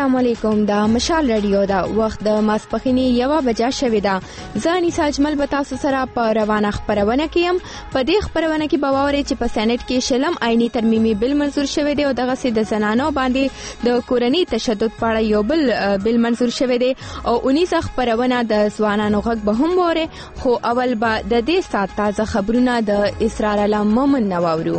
السلام علیکم. دا مشال رادیو دا وخت د ماسپخینی 1:00 شوې ده. زه انیسا اجمل به تاسو سره په روانه خبرونه کې يم. په دې خبرونه کې به واورئ چې په سېنات کې شلم آئینی ترمیمي بل منظور شوی دی او دغه سي د زنانو باندې د کورنۍ تشدد په اړه یو بل منظور شوی دی او 19 خبرونه د ځوانانو غږ به هم وره. خو اول به د دې سات تازه خبرونه د اسرار علام مومن نواورو.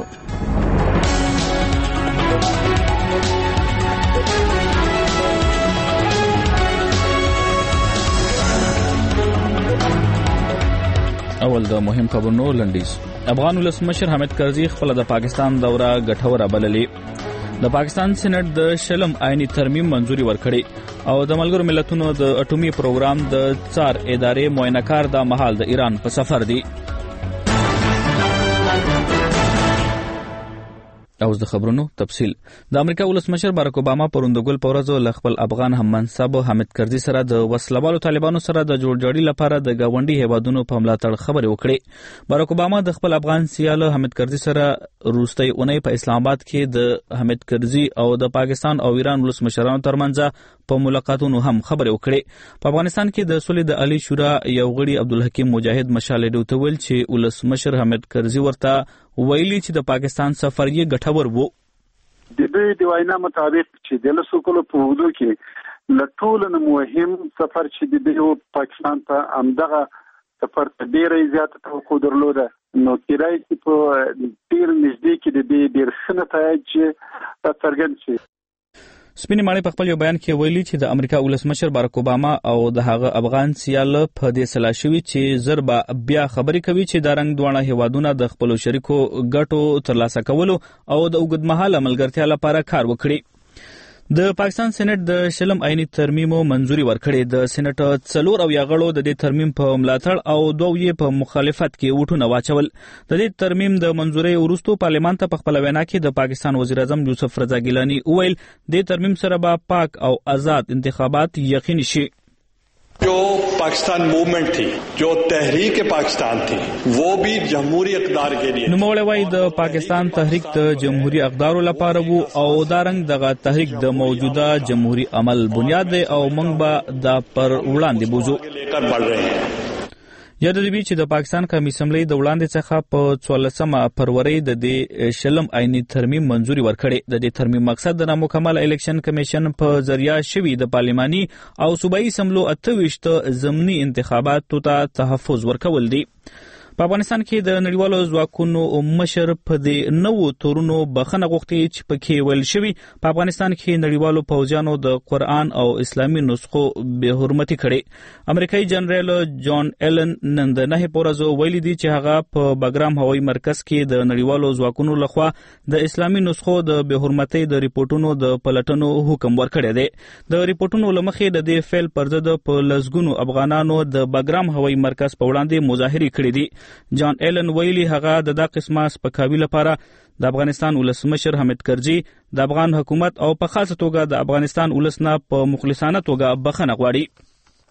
اول د مهم خبرونو لنډیز. افغان ولسمشر حامد کرزي خپل د پاکستان دوره ګټوره بللې. د پاکستان سېنات د شلم آئینی ترمیم منځوري ورکړي او د ملګرو ملتونو د اټومي پروګرام د څار ادارې معاینهکار د مهال د ایران په سفر دی. اوس د خبرونو تفصیل. د امریکا ولسمشر باراک اوباما پروندګل پورزو ل خپل افغان هم منصب حامد کرزي سره د وسلوالو طالبانو سره د جوړجاړي لپاره د گاونډي هیوادونو په ملاتړ خبرې وکړې. باراک اوباما د خپل افغان سیال حامد کرزي سره روستي اونۍ په اسلام آباد کې د حامد کرزي او د پاکستان او ایران ولسمشرانو ترمنځ په ملاقاتونو هم خبرې وکړې. په افغانستان کې د سولې د علی شورا یو غړي عبدالحکیم مجاهد مشال ډوته ویل چې ولسمشر حامد کرزي ورته ویلي چې د پاکستان سفر یې ګټور وو. د دې د وینا مطابق چې د لسوکلو په وګړو کې لټول مهم سفر چې د پاکستان ته امدغه سفر ته ډېر زیات توقع درلوده نو کېدای شي په ډېر نږدې کې د دې ډېر ښه نتایج څرګند شي. سپینې ماڼۍ په خپل یو بیان کې ویلي چې د امریکا ولسمشر باراک اوباما او د هغه افغان سیال په دې سلا شوي چې زربا بیا خبرې کوي چې د رنګ دوانه هیوادونه د خپل شریکو ګټو ترلاسه کولو او د اوږدمهاله ملګرتیا لپاره کار وکړي. د پاکستان سېنات د شلم آئینی ترمیمو منځوري ورکړې. د سېنات 4 او یاغړو د دې ترمیم په ملاتړ او 2 یې په مخالفت کې وټونه واچول. د دې ترمیم د منځوري وروسته پارلمان ته په خپل وینا کې د پاکستان وزیر اعظم یوسف رضا ګیلانی وویل د ترمیم سره به پاک او آزاد انتخابات یقیني شي. जो पाकिस्तान मूवमेंट थी, जो तहरीक पाकिस्तान थी, वो भी जमहूरी इक़दार के लिए. نوموړی وایي د پاکستان تحریک د جمهوریت اقدارو لپاره وو او دا رنګ دغه تحریک د موجوده جمهوریت عمل بنیاد دی او موږ به دا پر وړاندې بوزو. یاد دی چې د پاکستان قومي اسمبلی د وړاندې څخه په 14 فروری د دې شلم آئینی ترمیم منځوري ورکړي. د دې ترمیم مقصد د نامکمل الیکشن کمیشن په ذریعہ شوی د پارلماني او صوبایي اسمبلو 28 ضمني انتخاباتو ته تحفظ ورکول دي. په افغانستان کې د نړیوالو ځواکونو مشر په دې نوو تورونو بخښنه غوښتي چې پکې ویل شوی په افغانستان کې نړیوالو پوځیانو د قرآن او اسلامي نسخو به حرمتي کړي. امریکایي جنرال جان ایلن نن د 9 پورزو ویلي دي چې هغه په بګرام هوایي مرکز کې د نړیوالو ځواکونو لخوا د اسلامي نسخو د به حرمتي د ریپورتونو د پلټنو حکم ورکړی دی. د ریپورتونو لمخې د دې فعل پر ضد په لسګونو افغانانو د بګرام هوایي مرکز په وړاندې مظاهرې کړې دي. جان ایلن ویلي هغه د دا قسمه سپکاوي لپاره د افغانستان ولسمشر حامد کرزي د افغان حکومت او په خاصه توګه د افغانستان ولسنه په مخلصانه توګه بخښنه غواړي.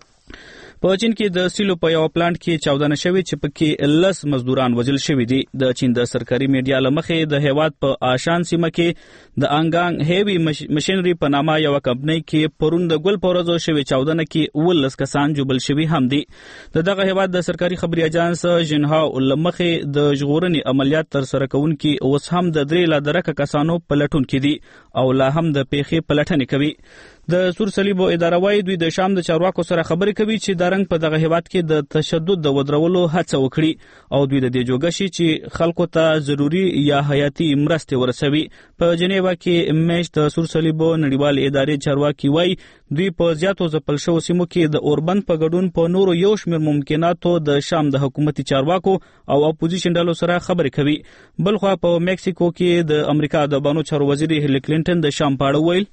په چین کې د سیلو په یو پلانټ کې چاودنه شوې چې پکې 10 مزدوران وژل شوي دي. د چین د سرکاري میډیا لمخې د هیواد په آشان سیمه کې د انګانګ هیوی مشینری په نامه یو کمپنۍ کې پرون د ګل پورزو شوې چاودنه کې 19 کسان جوبل شوي هم دي. دغه هیواد د سرکاري خبري اژانس ژنهاو لمخې د ژغورنې عملیات تر سره کوونکي اوس هم د 3 لا درکه کسانو په لټون کې دي او لا هم د پیښې پلټنې کوي. د سور صلیبو اداره وايي دوی د شام د چارواکو سره خبرې کوي چې د رنګ په دغه هیواد کې د تشدد د ودرولو هڅه وکړي او دوی د دې جوګشي چې خلکو ته ضروري یا حیاتي مرستې ورسوي. په جنیوا کې میشت د سور صلیبو نړیوال ادارې چارواکي وايي دوی په زیاتو ځپل شوو سیمو کې د اوربند په ګډون په نورو یو شمېر ممکناتو د شام د حکومتي چارواکو او اپوزیشن ډلو سره خبرې کوي. بلخوا په میکسیکو کې د امریکا د بانو چارو وزیر هیلری کلینټن د شام په اړه ویل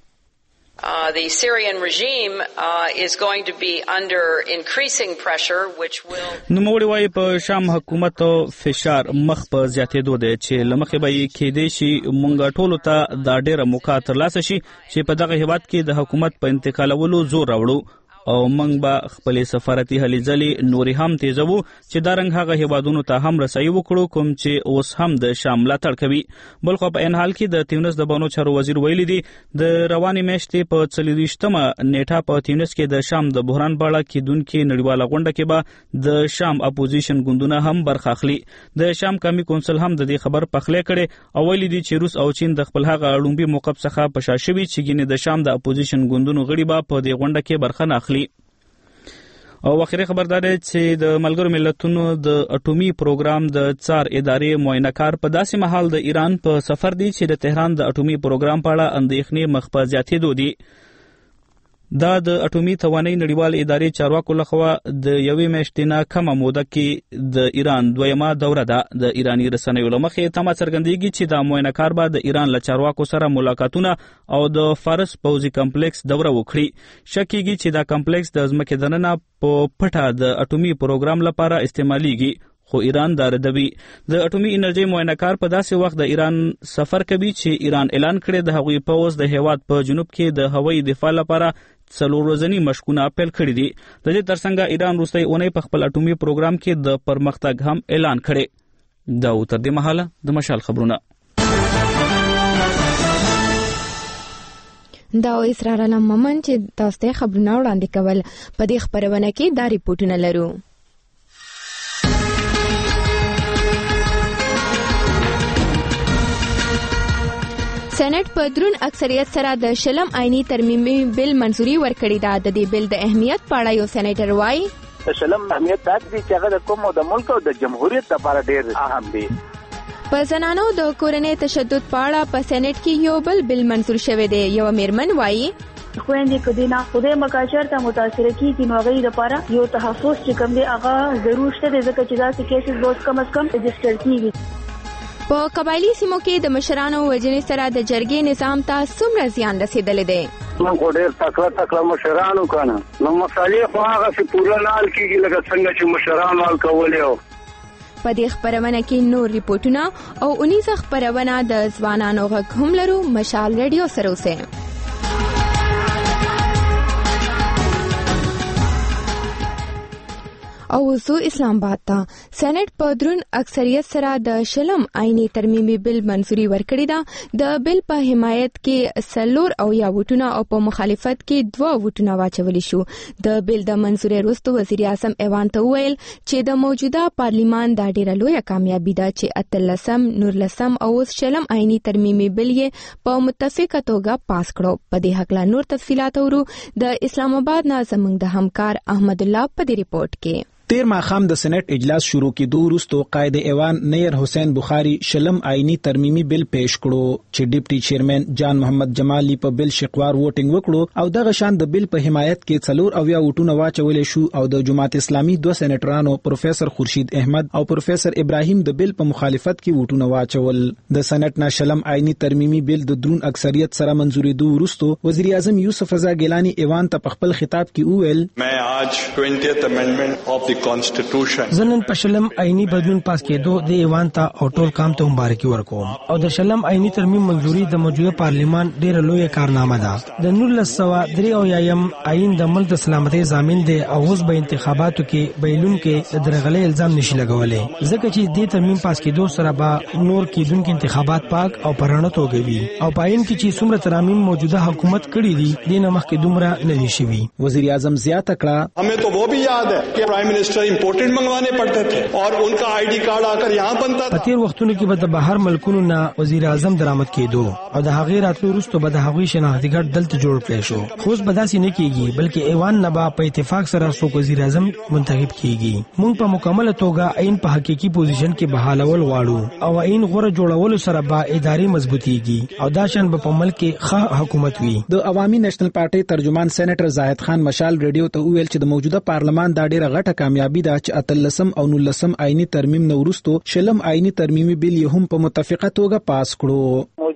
The Syrian regime is going to be under increasing pressure which will نوموړی وايي په شام حکومت فشار مخ په زیاتېدو دی چې لمخې به یې کېدای شي مونږ ټولو ته دا ډېره موقع ترلاسه شي چې په دغه هیواد کې د حکومت په انتقالولو زور راوړو او موږ به خپل سفارتي هلې ځلې نورې هم تیزوو چې دا رنګ هغه هیوادونو ته هم رسایي وکړو کوم چې اوس هم د شام ملاتړ کوي. بلخو په ان حال کې د تیونس د بانو چارو وزیر ویلي دی د روانې میاشتې په 24مه نیټه په تیونس کې د شام د بحران په اړه کېدونکې نړیواله غونډه کې به د شام اپوزیشن ګوندونه هم برخه اخلي. د شام قومي کونسل هم د دې خبر پخلی کړي او ویلي دی چې روس او چین د خپل هغه لومبي موقف څخه په شا شوي چې ګینې د شام د اپوزیشن ګوندونو غړي به په دې غونډه کې برخه نه اخلي. او اخري خبر دا دی چې د ملګرو ملتونو د اټومي پروګرام د څار ادارې معاینه کار په داسې مهال د ایران په سفر دی چې د تهران د اټومي پروګرام په اړه اندېښنې مخ په زیاتېدو دي. دا د اټومي توانایي نړیوال ادارې چارواکو لخوا د یوې میاشتې نه کمه موده کې د ایران دویمه دوره ده. د ایراني رسنیو له مخې تمه څرګندېږي چې دا معاینه کار به د ایران له چارواکو سره ملاقاتونه او د فارس پوځي کمپلیکس دوره وکړي. شک کېږي چې دا کمپلیکس د ځمکې دننه په پټه د اټومي پروګرام لپاره استعمالېږي خو ایران دا ردوي. د اټومي انرژي معاینه کار په داسې وخت د ایران سفر کوي چې ایران اعلان کړی د هغوی پوځ د هیواد په جنوب کې د هوایي دفاع لپاره 4 ورځني مشقونه پیل کړي دي. د دې ترڅنګ ایران وروستۍ اونۍ په خپل اټومي پروګرام کې د پرمختګ هم اعلان کړي. دا تر دې مهاله د مشال خبرونه. دا اسرار علم مومن چې تاسو ته خبرونه وړاندې کول په دې خبرونه کې دا ریپورتونه لرو. سېنات په درون اکثریت سره د شلم آئینی ترمیمي بل منزوري ورکړې ده. د دې بل د اهمیت په اړه یو سېنیټر وایي د شلم اهمیت دا دی چې هغه د کوم د ملک او د جمهوریت لپاره ډېر اهم دی. په زنانو د کورنۍ تشدد په اړه په سېنات کې یو بل منزور شوی دی. یو میرمن وایي خويندې کدينا خدای مکاشر ته متاثر کیږي نو غي لپاره یو تحفظ چې کوم دی هغه ضروري شته ځکه چې دا کیسز به کم از کم رجسټر کیږي. په قبایلی سیمو کې د مشرانو وجنې سره د جرګې نظام ته څومره زیان رسیدلی دی؟ موږ ډېر تکړه مشرانو کنه نو مسالې خو هغه چې پوره نال کېږي لکه څنګه چې مشرانو حل کولې وو. په دې خبرونه کې نور ریپورتونه او 19 خبرونه د ځوانانو غږ هم لرو. مشال ریډیو سره اوسئ. او وزو اسلام آباد ته سېنات په درون اکثریت سره د شلم آئینی ترمیمي بل منزوري ورکړی ده. د بل په حمایت کې 4 او یا وټونه او په مخالفت کې 2 وټونه واچول شو. د بل د منزوري وروسته وزیر اعظم ایوان ته ویل چې د موجوده پارلیمان دا ډیره لویه کامیابی ده چې 13 او شلم آئینی ترمیمي بل یې په متفقه توګه پاس کړو. په دې حق لا نور تفصيلات ورو د اسلام آباد نه زموږ د همکار احمد الله په دې ریپورت کې. تیر ماخام د سېنات اجلاس شروع کېدو وروسته قائد ایوان نیر حسین بخاری شلم آئینی ترمیمي بل پیش کړو چې ډیپټي چیرمن جان محمد جمالی په بل شقوار ووټینګ وکړو او دغه شان د بل په حمایت کې 4 او یا وټونه واچولې شو او د جماعت اسلامي 2 سېنیټرانو پروفیسور خورشید احمد او پروفیسور ابراهیم د بل په مخالفت کې وټونه واچول. د سېنات نه شلم آئینی ترمیمي بل د درون اکثریت سره منزوري دوه وروسته وزیر اعظم یوسف رضا ګیلانی ایوان ته په خپل خطاب کې وویل मैं आज 20th amendment of the زنن په شلم آئینی بدلون پاس کېدو د ایوان ته او ټول کام ته مبارکي ورکوم او د شلم آئینی ترمیم منزوري د موجوده پارلیمان ډېر لوی کارنامه ده. د 1903 آئین د ملک د سلامتۍ ضامن دی او اوس به انتخاباتو کې بیلون کې د درغلۍ الزام نشي لګولې ځکه چې د ترمیم پاس کېدو سره به نور کېدونکو انتخابات پاک او پرانه توګه وي او پاین کې چې څومره ترامیم موجوده حکومت کړی دي د نمخ کې دومره نه شي وي. وزیر اعظم زیاته کړه हमें तो वो भी याद है कि प्राइम मिनिस्टर इम्पोर्टेड मंगवाने पड़ते थे और उनका आईडी कार्ड आकर यहाँ बनता था. په تیر وختونو کې به د بهر ملکونو نه وزیر اعظم درآمد کېدو او د هغې راتلو وروسته به د هغوی شناختی کارت دلته جوړ کړی شو. خو اوس به داسې نه کېږي بلکې ایوان نه به په اتفاق سره څوک وزیر اعظم منتخب کېږي. موږ په مکمله توګه عین په حقیقي پوزیشن کې بحالول غواړو او عین غوره جوړولو سره به ادارې مضبوطیږي او دا شان به په ملک کې ښه حکومت وي. د عوامي نېشنل پارټي ترجمان سېنیټر زاهد خان مشال ریډیو ته ویل چې د موجوده پارلمان دا ډیره غټه کامیابی ده چې 13 او 19 آئینی ترمیم نو وروسته شلم آئینی ترمیمي بل هم په متفقه توګه پاس کړو.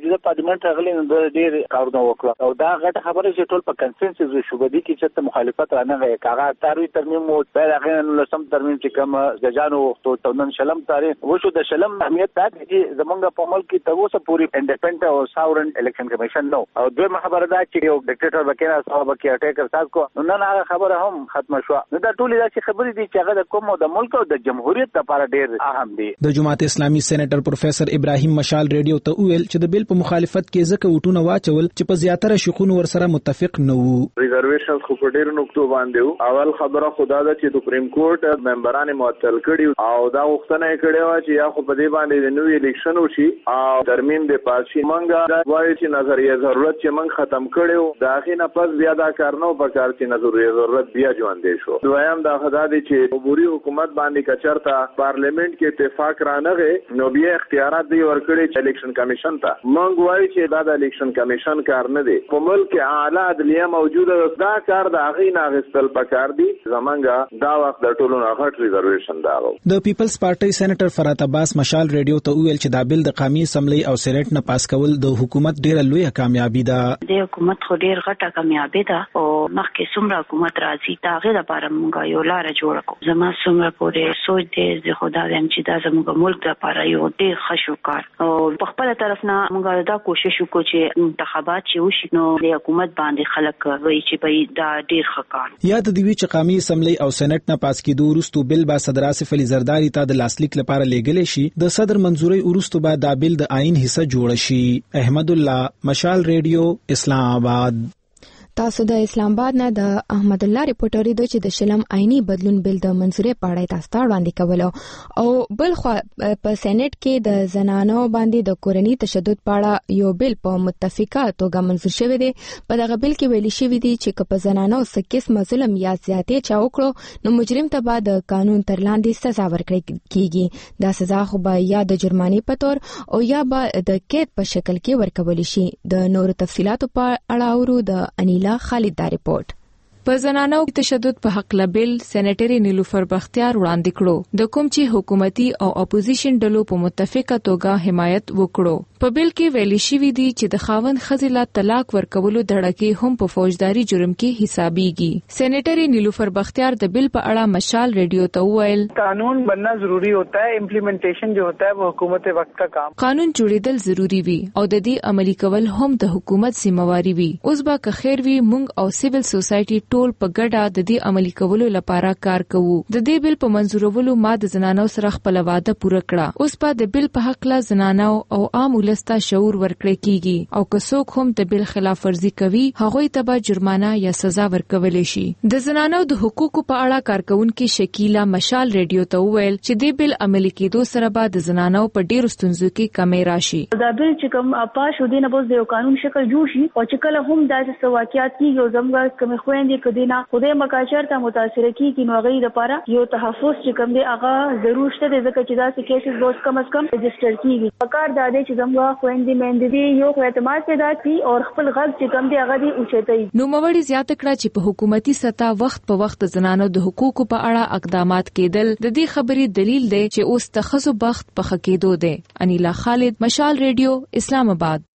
د پارلیمنت راغلی نو د ډیر کارونه وکړه او دا غټه خبره چې ټول په کنسنسس شو بده کې چې مخالفت رانه غي کاغه تاروي ترمیم مو پیدا غین لسم ترمیم چې کوم ججانو وختو تونن شلم تاریخ وشو د شلم اهمیت دا چې زمونږ په ملک کې تاسو پوری انډیپندنت او ساورن الیکشن کمیشن نو او دوی خبره دا چې یو ډیکټیټر وکینا صاحب کې اٹیکر تاسو کو نو نه هغه خبره هم ختم شو نو دا ټول دا چې خبرې دي چې هغه د کوم د ملک او د جمهوریت لپاره ډیر اهم دي د جماعت اسلامي سېنیټر پروفیسور ابراهیم مشال ریډیو ته ویل چې د بیل په مخالفت کې ځکه وټونه واچول چې په زیاتره شقونو ورسره متفق نه وو. ریزرویشنز خو په ډیرو نقطو باندې اول خبره خدا ده چې سپریم کورټ ممبران معطل کړي او دا غوښتنه کړې و چې یا خو په دې باندې د نوې الیکشن وشي او ترمیم د پاسي منګه وایي چې نظریه ضرورت چې من ختم کړو دا غینه پس بیا دا کار نه وکړ چې نظریه ضرورت بیا ژوندې شو. دویم دا خدا دي چې عبوري حکومت باندې کچرتا پارلیمنت کې اتفاق رانغه نو بیا اختیارات دی ورکړي چې الیکشن کمیشن ته مونږ وایي چې دا د الیکشن کمیشن کار نه دی په ملک اعلی عدلیه موجوده دا کار د هغه ناغستل پکار دی زمونږه دا وخت د ټولو غټ ریزرویشن دا د پیپلز پارټي سېنیټر فرات عباس مشال ریډیو ته ویل چې دا بل د قومي اسمبلی او سېنیټ نه پاس کول د حکومت ډیره لویه کامیابی ده. د حکومت خو ډیر غټه کامیابی ده او مخکې څومره حکومت راځي دا غیر لپاره مونږ یو لار جوړ کړو. زما څومره پورې سوچ دې زه خدای هم چې دا زموږ ملک لپاره یو ډیر ښه کار او په خپل طرف نه مونږ دا کوشش وکړو چې انتخابات چې وشي نو د حکومت باندې خلک وایي چې به دا ډیر ښه کار. یاد دی چې قومي اسمبلی او سېنیټ نه پاس کېدو وروسته بل با صدر آصف علي زرداری ته د لاسلیک لپاره لیږل شي د صدر منزوري وروسته به دا بل د آئین حصہ جوړ شي. احمد الله مشال ریډیو اسلام آباد. تاسو د اسلام آباد نه د احمد الله ریپورټری د چې د شلم آئینی بدلون بل د منځوري پاړای تاسو ته وړاندې کولو او بل خو په سېنیټ کې د زنانو باندې د کورنۍ تشدد پاړه یو بل په متفقه توګه منځور شوی دی. په دغه بل کې ویل شوی دی چې په زنانو سکیس ظلم یا زیاتې چا وکړو نو مجرم ته به د قانون تر لاندې سزا ورکړي کیږي. دا سزا خو به یا د جرمانې په تور او یا به د قید په شکل کې ورکول شي. د نور تفصيلاتو په اړه اورو د انیلا خالد دا رپورټ. په زنانو تشدد په حق لبل سېنیټری نیلوفر بختیار وړاندې کړو د کوم چې حکومتي او اپوزیشن ډلو په متفقه توګه حمایت وکړو. په بل کې ویلي شوی دی چې د خاوند خزله طلاق ورکولو دړکې هم په فوجداري جرم کې حسابيږي. سېنیټری نیلوفر بختیار د بل په اړه مشال ریډیو ته وویل قانون بننا ضروری ہوتا ہے امپلیمنٹیشن جو ہوتا ہے وہ حکومت وقت کا کام. قانون جوړیدل ضروری وي او د دې عملي کول هم د حکومت ذمہواری وي. اوس به که خیر وي مونږ او سیویل سوسایټي ټول په ګډه د دې عملي کولو لپاره کار کوو. د دې بل په منځورولو ما د زنانو سره خپل وعده پوره کړه. اوس په د بل په حق لا زنانو او عام ولستا شعور ورکړی کیږي او که څوک هم د بل خلاف ورزي کوي هغه ته به جرمانه یا سزا ورکول شي. د زنانو د حقوقو په اړه کارکونکو شکیلا مشال ریډیو ته وویل چې د بل عملي کېدو سره به د زنانو په ډیرو ستونزو کې کمی راشي. دا بل چې کوم اپاش ودینه بوز د قانون شکل جوړ شي او چې کله هم داسې واقعیت کیږي او زموږ کوم خويندې کدينا خدای مکاشر ته متاثر کیږي نو غي لپاره یو تحفظ چې کوم دی هغه ضرورت دی ځکه چې داسې کیسز بوز کم از کم رجسٹر کیږي. پکار دا دی چې زموږ خويندې مندي یو اعتماد پیدا کړي او خپل غږ چې کوم دی هغه دی اوچتای. نو موړي زیات کړه چې په حکومتي سطح وخت په وخت زنانو د حقوقو په اړه اقدامات کېدل د دې خبرې دلیل دی چې اوس تخصص بخت په خکېدو دی. انیلا خالد مشال ریډیو اسلام آباد.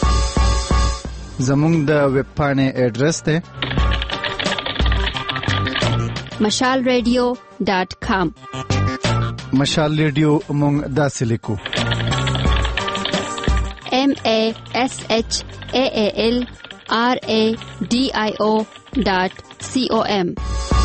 زموږ د ویب پاڼې ایډریس دی mashalradio.com. مشال ریډیو موږ داسې لیکو mashalradio.com.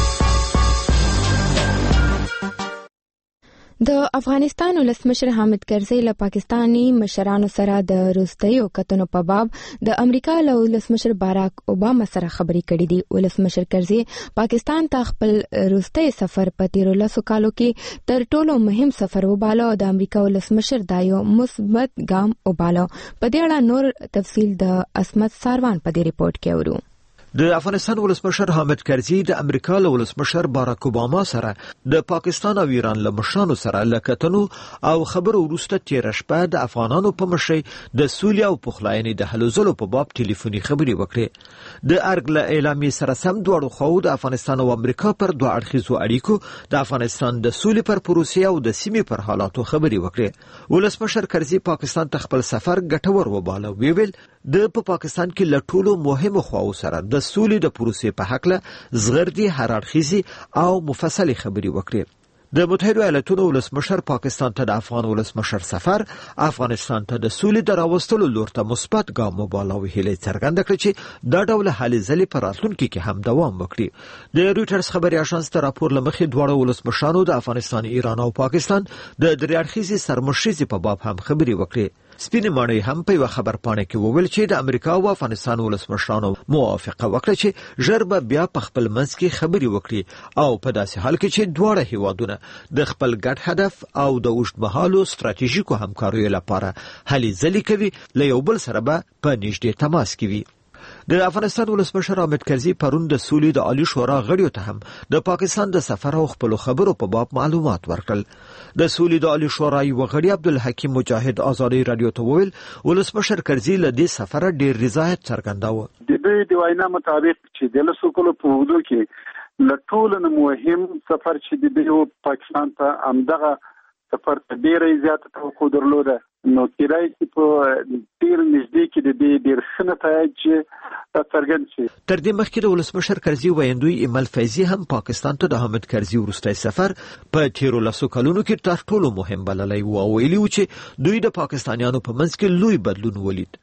د افغانستان ولسمشر حامد کرزي له پاکستاني مشرانو سره د روستیو کتنو په باب د امریکا له ولسمشر باراک اوباما سره خبرې کړې دي. ولسمشر کرزي پاکستان ته خپل روستي سفر په 13 کالو کې تر ټولو مهم سفر وباله او د امریکا ولسمشر دایو مثبت ګام وباله. په دې اړه نور تفصیل د اسمت ساروان په دې ریپورت کې اورو. د افغانستان ولسمشر حامد کرزي د امریکا له ولسمشر باراک اوباما سره د پاکستان او ایران له مشرانو سره لکتنو او خبرو وروسته تیر شپه د افغانانو په مشرۍ د سولې او پخلاینې د هلو ځلو په باب ټلیفوني خبرې وکړې. د ارګ له اعلامیې سره سم دواړو خواو د افغانستان او امریکا پر دوه اړخیزو اړیکو د افغانستان د سولې پر پروسې او د سیمې پر حالاتو خبرې وکړې. ولسمشر کرزي پاکستان ته خپل سفر ګټور وباله. ویل د پاکستان کې له ټولو مهمو خواو سره د سولې د پروسې په حق له زغردي هررخیزي او مفصلي خبرې وکړي. د متحده ایالاتونو ولسمشر پاکستان ته د افغان ولسمشر سفر افغانستان ته د سولې د راوستلو لور ته مثبت ګام وباله او هیله څرګنده کړه چې دا ډول هلې ځلې په راتلونکي کې هم دوام وکړي. د رويټرز خبري اژانس ته راپور لمخې دواړو ولسمشرانو د افغانستان، ایران او پاکستان د درېاړخیزي سرمشريزي په باب هم خبرې وکړي. سپینې ماڼۍ هم په یو خبر پاڼه کې وویل چې د امریکا او افغانستان ولسمشرانو موافقه وکړه چې ژر به بیا په خپل منځ کې خبرې وکړي او په داسې حال کې چې دواړه هیوادونه د خپل ګډ هدف او د اوږدمهالو ستراتیژیکو همکاریو لپاره هلې ځلې کوي، له یو بل سره به په نږدې تماس کې وي. د افغانستان ولسمشر حامد کرزي پرون د سولې د عالی شورا غړیو ته هم د پاکستان د سفر او خپل خبرو په باب معلومات ورکړل. د سولې د عالی شورا یو غړي عبدالحکیم مجاهد آزادي رادیو ته وویل ولسمشر کرزي له دې سفر ډیر رضایت څرګنداوه. د دې د وینا مطابق چې د لسوکلو په وګړو کې له ټولو مهم سفر چې د پاکستان ته امدغه سفر ته ډیره زیاته توقع درلوده، نو کېدای شي په ډیر نږدې کې د دې ډیر ښه نتایج څرګند شي. تر دې مخکې د ولسمشر کرزي ویندوی ایمل فیضي هم پاکستان ته د حامد کرزي وروستی سفر په تیرو لسو کلونو کې تر ټولو مهم بللی و او ویلي و چې دوی د پاکستانیانو په منځ کې لوی بدلون ولید.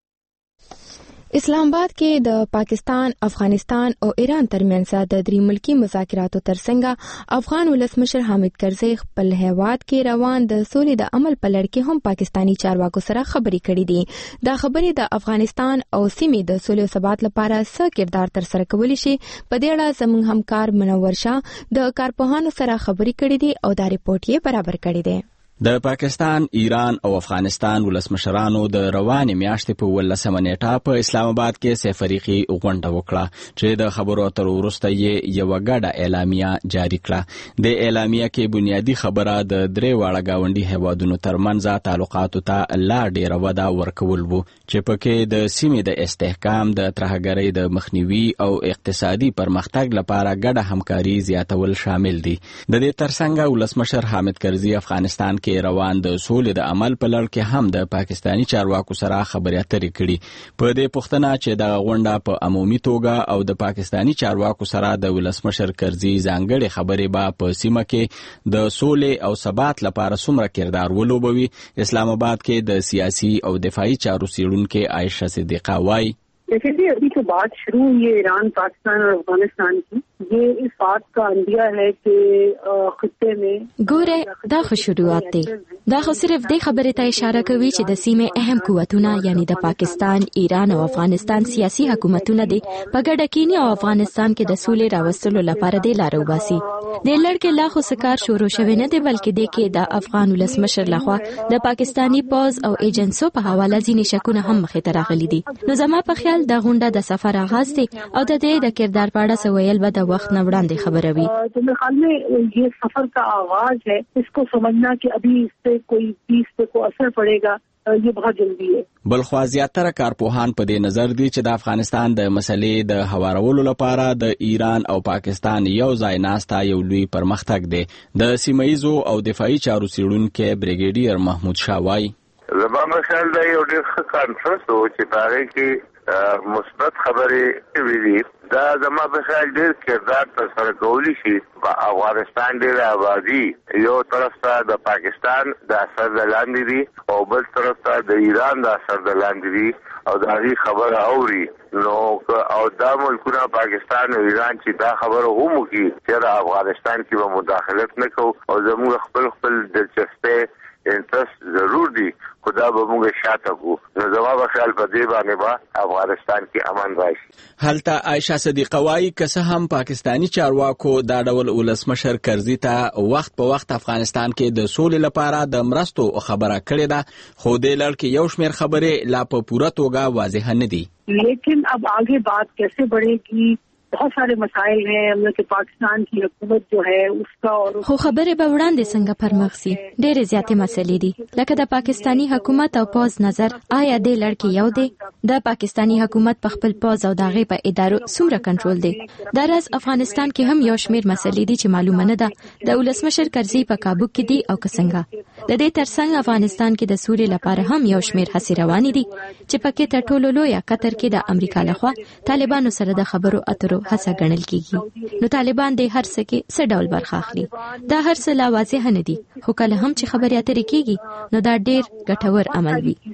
اسلام آباد کې د پاکستان، افغانستان او ایران ترمنځ د درې ملکی مذاکراتو ترڅنګ افغان ولسمشر حامد کرزي خپل هیواد کې روان د سولې د عمل په لړ کې هم پاکستانی چارواکو سره خبرې کړې دي. دا خبرې د افغانستان او سیمې د سولې او ثبات لپاره څه کردار تر سره کولی شي، په دې اړه زموږ همکار منور شاه د کارپوهانو سره خبرې کړې دي او دا ریپورت یې برابر کړی دی. د پاکستان، ایران او افغانستان ولسمشرانو د روانې میاشتې په 18 نیټه په اسلام آباد کې سفریقي غونډه وکړه چې د خبرو اترو وروسته یې یو غډه اعلامیه جاری کړه. د اعلامیه کې بنیادی خبره د درې واړه گاونډي هیوادونو ترمنځ تعلقاتو ته لا ډیره وده ورکول وو چې پکې د سیمې د استحکام، د ترهګرۍ د مخنیوي او اقتصادي پرمختګ لپاره ګډه همکاري زیاتول شامل دي. د دې ترڅنګ ولسمشر حامد کرزي افغانستان کې روان د سولې د عمل په لړ کې هم د پاکستانی چارواکو سره خبرې اترې کړي. په دې پوښتنه چې د غونډه په عمومي توګه او د پاکستانی چارواکو سره د ولسمشر کرزي ځانګړي خبرې به په سیمه کې د سولې او ثبات لپاره څومره کردار ولوبوي، اسلام آباد کې د سیاسي او دفاعي چارو څیړونکې عائشہ صدیقہ وایي جیسے بھی ابھی جو بات شروع ہوئی ہے ایران، پاکستان اور افغانستان کی، یہ اس بات کا اندیہ ہے کہ خطے میں ګوره دا خو شروعات دی. دا خو صرف دې خبرې ته اشاره کوي چې د سیمې اهم قوتونه یعنی د پاکستان، ایران او افغانستان سیاسي حکومتونه دي په ګډه کینی او افغانستان کې د سولې راوستلو لپاره د لارو باسي. د لړ کې لا خو سکار شروع شوی نه دی، بلکې د کې د افغان ولسمشر لخوا د پاکستانی پوز او ایجنسو په حواله ځینې شکونه هم مخې ته راغلي دي. نو زما په خیال د غونډه د سفر آغاز دی او د دې د کردار په اړه سویل به د وخت نه وړاندې خبره وي. تو میرے خیال میں یہ سفر کا آغاز ہے، اس کو سمجھنا کہ ابھی اس سے کوئی 20 پہ کو اثر پڑے گا یہ بہت جلدی ہے. بلخوا زیاتره کارپوهان په دې نظر دي چې د افغانستان د مسلې د هوارولو لپاره د ایران او پاکستان یو ځای ناستا یو لوی پرمختګ دی. د سیمه‌ایزو او دفاعي چارو څیړونکي بریګیډیر محمود شاه وایي زما مثال دا یو ډېر ښه کانفرنس و چې په هغې کې مثبت خبرې ویلي. دا زما په خیال ډېر کردار ترسره کولی شي. افغانستان ډېره آبادي یو طرف ته د پاکستان د اثر د لاندې دي او بل طرف ته د ایران د اثر د لاندې دي او د هغې خبره اوري. نو او دا ملکونه پاکستان او ایران چې دا خبره هم وکړي چې د افغانستان کې به مداخلت نه کوو او زموږ خپل دلچسپۍ انټرست ضرور دي خدا به موږ شاته کو نو زما په خیال په دې باندې به افغانستان کې امن راشي. هلته عائشہ صدیقه وايي که څه هم پاکستانی چارواکو دا ډول ولسمشر کرزي ته وخت په وخت افغانستان کې د سولې لپاره د مرستو خبره کړې ده خو د لړ کې یو شمېر خبرې لا په پوره توګه واضح نه دي. लेकिन अब आगे बात कैसे बढ़ेगी, बहुत सारे मसाइल हैं हम लोग के पाकिस्तान की हुकूमत जो है उसका और خو خبره به وړاندې څنګه پرمخ سي. ډېرې زیاتې مسلې دي لکه د پاکستانی حکومت او پوز نظر آیا د لړ کې یو دی. د پاکستانی حکومت په خپل پوز او دغه په ادارو څومره کنټرول دی. د راز افغانستان کې هم یو شمېر مسلې دي چې معلومه نه ده د ولسمشر کرزي په کابو کې دي او څنګه. د دې ترڅنګ افغانستان کې د سولې لپاره هم یو شمېر هڅې روانې دي چې پکې تر ټولو لوی قطر کې د امریکا لخوا طالبانو سره د خبرو اترو هڅه ګڼل کیږي. نو طالبان د هر څه کې څه ډول برخه اخلي دا هر څه لا واضح نه دي خو کله هم چې خبرې اترې کیږي نو دا ډېر ګټور عمل وي.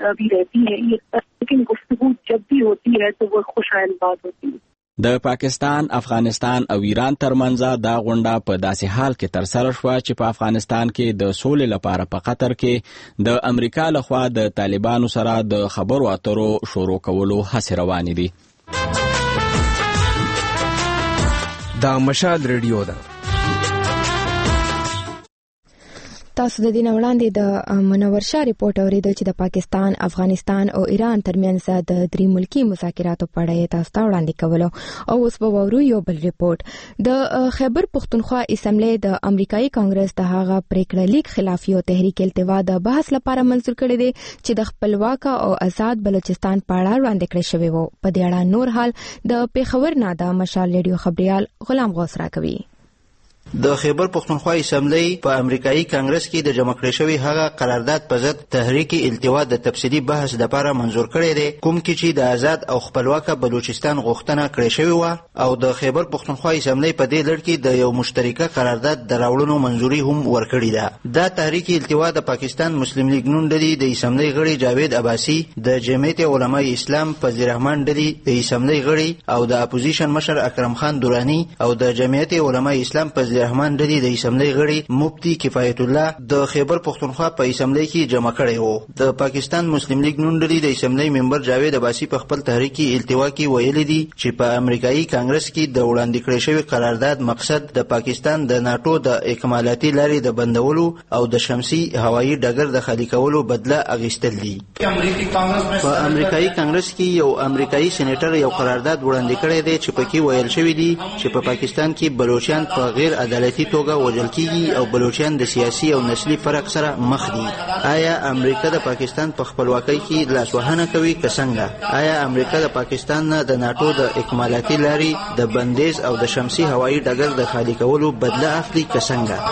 लेकिन गुफ्तगू जब भी होती है तो वो खुशहाल बात होती है. د پاکستان، افغانستان او ایران ترمنځ دا غونډه په داسې حال کې ترسره شوه چې په افغانستان کې د سولې لپاره په قطر کې د امریکا لخوا د طالبانو سره د خبرو اترو شروع کولو هڅې روانې دي. دا مشال ریډیو ده. تاسو د دې وړاندې د منور شاه ریپورت اوریدل چې د پاکستان، افغانستان او ایران ترمنځ د درې ملکی مذاکراتو په اړه تاسو ته وړاندې کولو. او اوس به وورو یو بل ریپورت. د خیبر پختونخوا اسمبلی د امریکایي کانګرس د هغه پریکړه لیک خلاف یو تحریک التوا د بحث لپاره منظور کړی دی چې د خپلواک او آزاد بلوچستان په اړه وړاندې کړی شوی وو. په دې اړه نور حال د پیښور نه د مشال ریډیو خبريال غلام غوث راکوي. د خیبر پختونخوا اسمبلی په امریکایي کانګرس کې د جمع کړی شوی هغه قرارداد په ضد تحریک التوا د تفصیلی بحث لپاره منظور کړی دی کوم کې چې د آزاد او خپلواک بلوچستان غوښتنه کړې شوی و او د خیبر پختونخوا اسمبلی په دې لړ کې د یو مشترکه قرارداد د راوړلو منظوري هم ورکړې ده. دا تحریک التوا د پاکستان مسلم لیگ نون ډلې د اسمبلی غړي جاوید عباسی، د جمعیت علماء اسلام فضل الرحمن ډلې د اسمبلی غړي او د اپوزیشن مشر اکرم خان دورانی او د جمعیت علماء اسلام فضل الرحمن ډلې د اسمبلی غړي مفتی کفایت الله د خیبر پختونخوا په اسمبلی کې جمع کړی وو. د پاکستان مسلم لیگ نون ډلې د اسمبلی ممبر جاوید عباسی په خپل تحریک التوا کې ویلي دي چې په امریکایي کانګرس کې د وړاندې کړی شوی قرارداد مقصد د پاکستان د ناتو د اکمالاتي لارې د بندولو او د شمسي هوایي ډګر د خالي کولو بدله اخیستل دي. په امریکایي کانګرس کې یو امریکایي سېنیټر یو قرارداد وړاندې کړی دی چې پکې ویل شوی دی چې په پاکستان کې بلوچستان په غیر عدالتي توګه وژل کیږي او بلوچستان د سیاسي او نسلي فرق سره مخ دي. آیا امریکا د پاکستان په خپلواکۍ کې لاسوهنه کوي که څنګه؟ آیا امریکا د پاکستان نه د ناتو د اکمالاتي لارې د بندیز او د شمسي هوایي ډګر د خالي کولو بدله اخلي که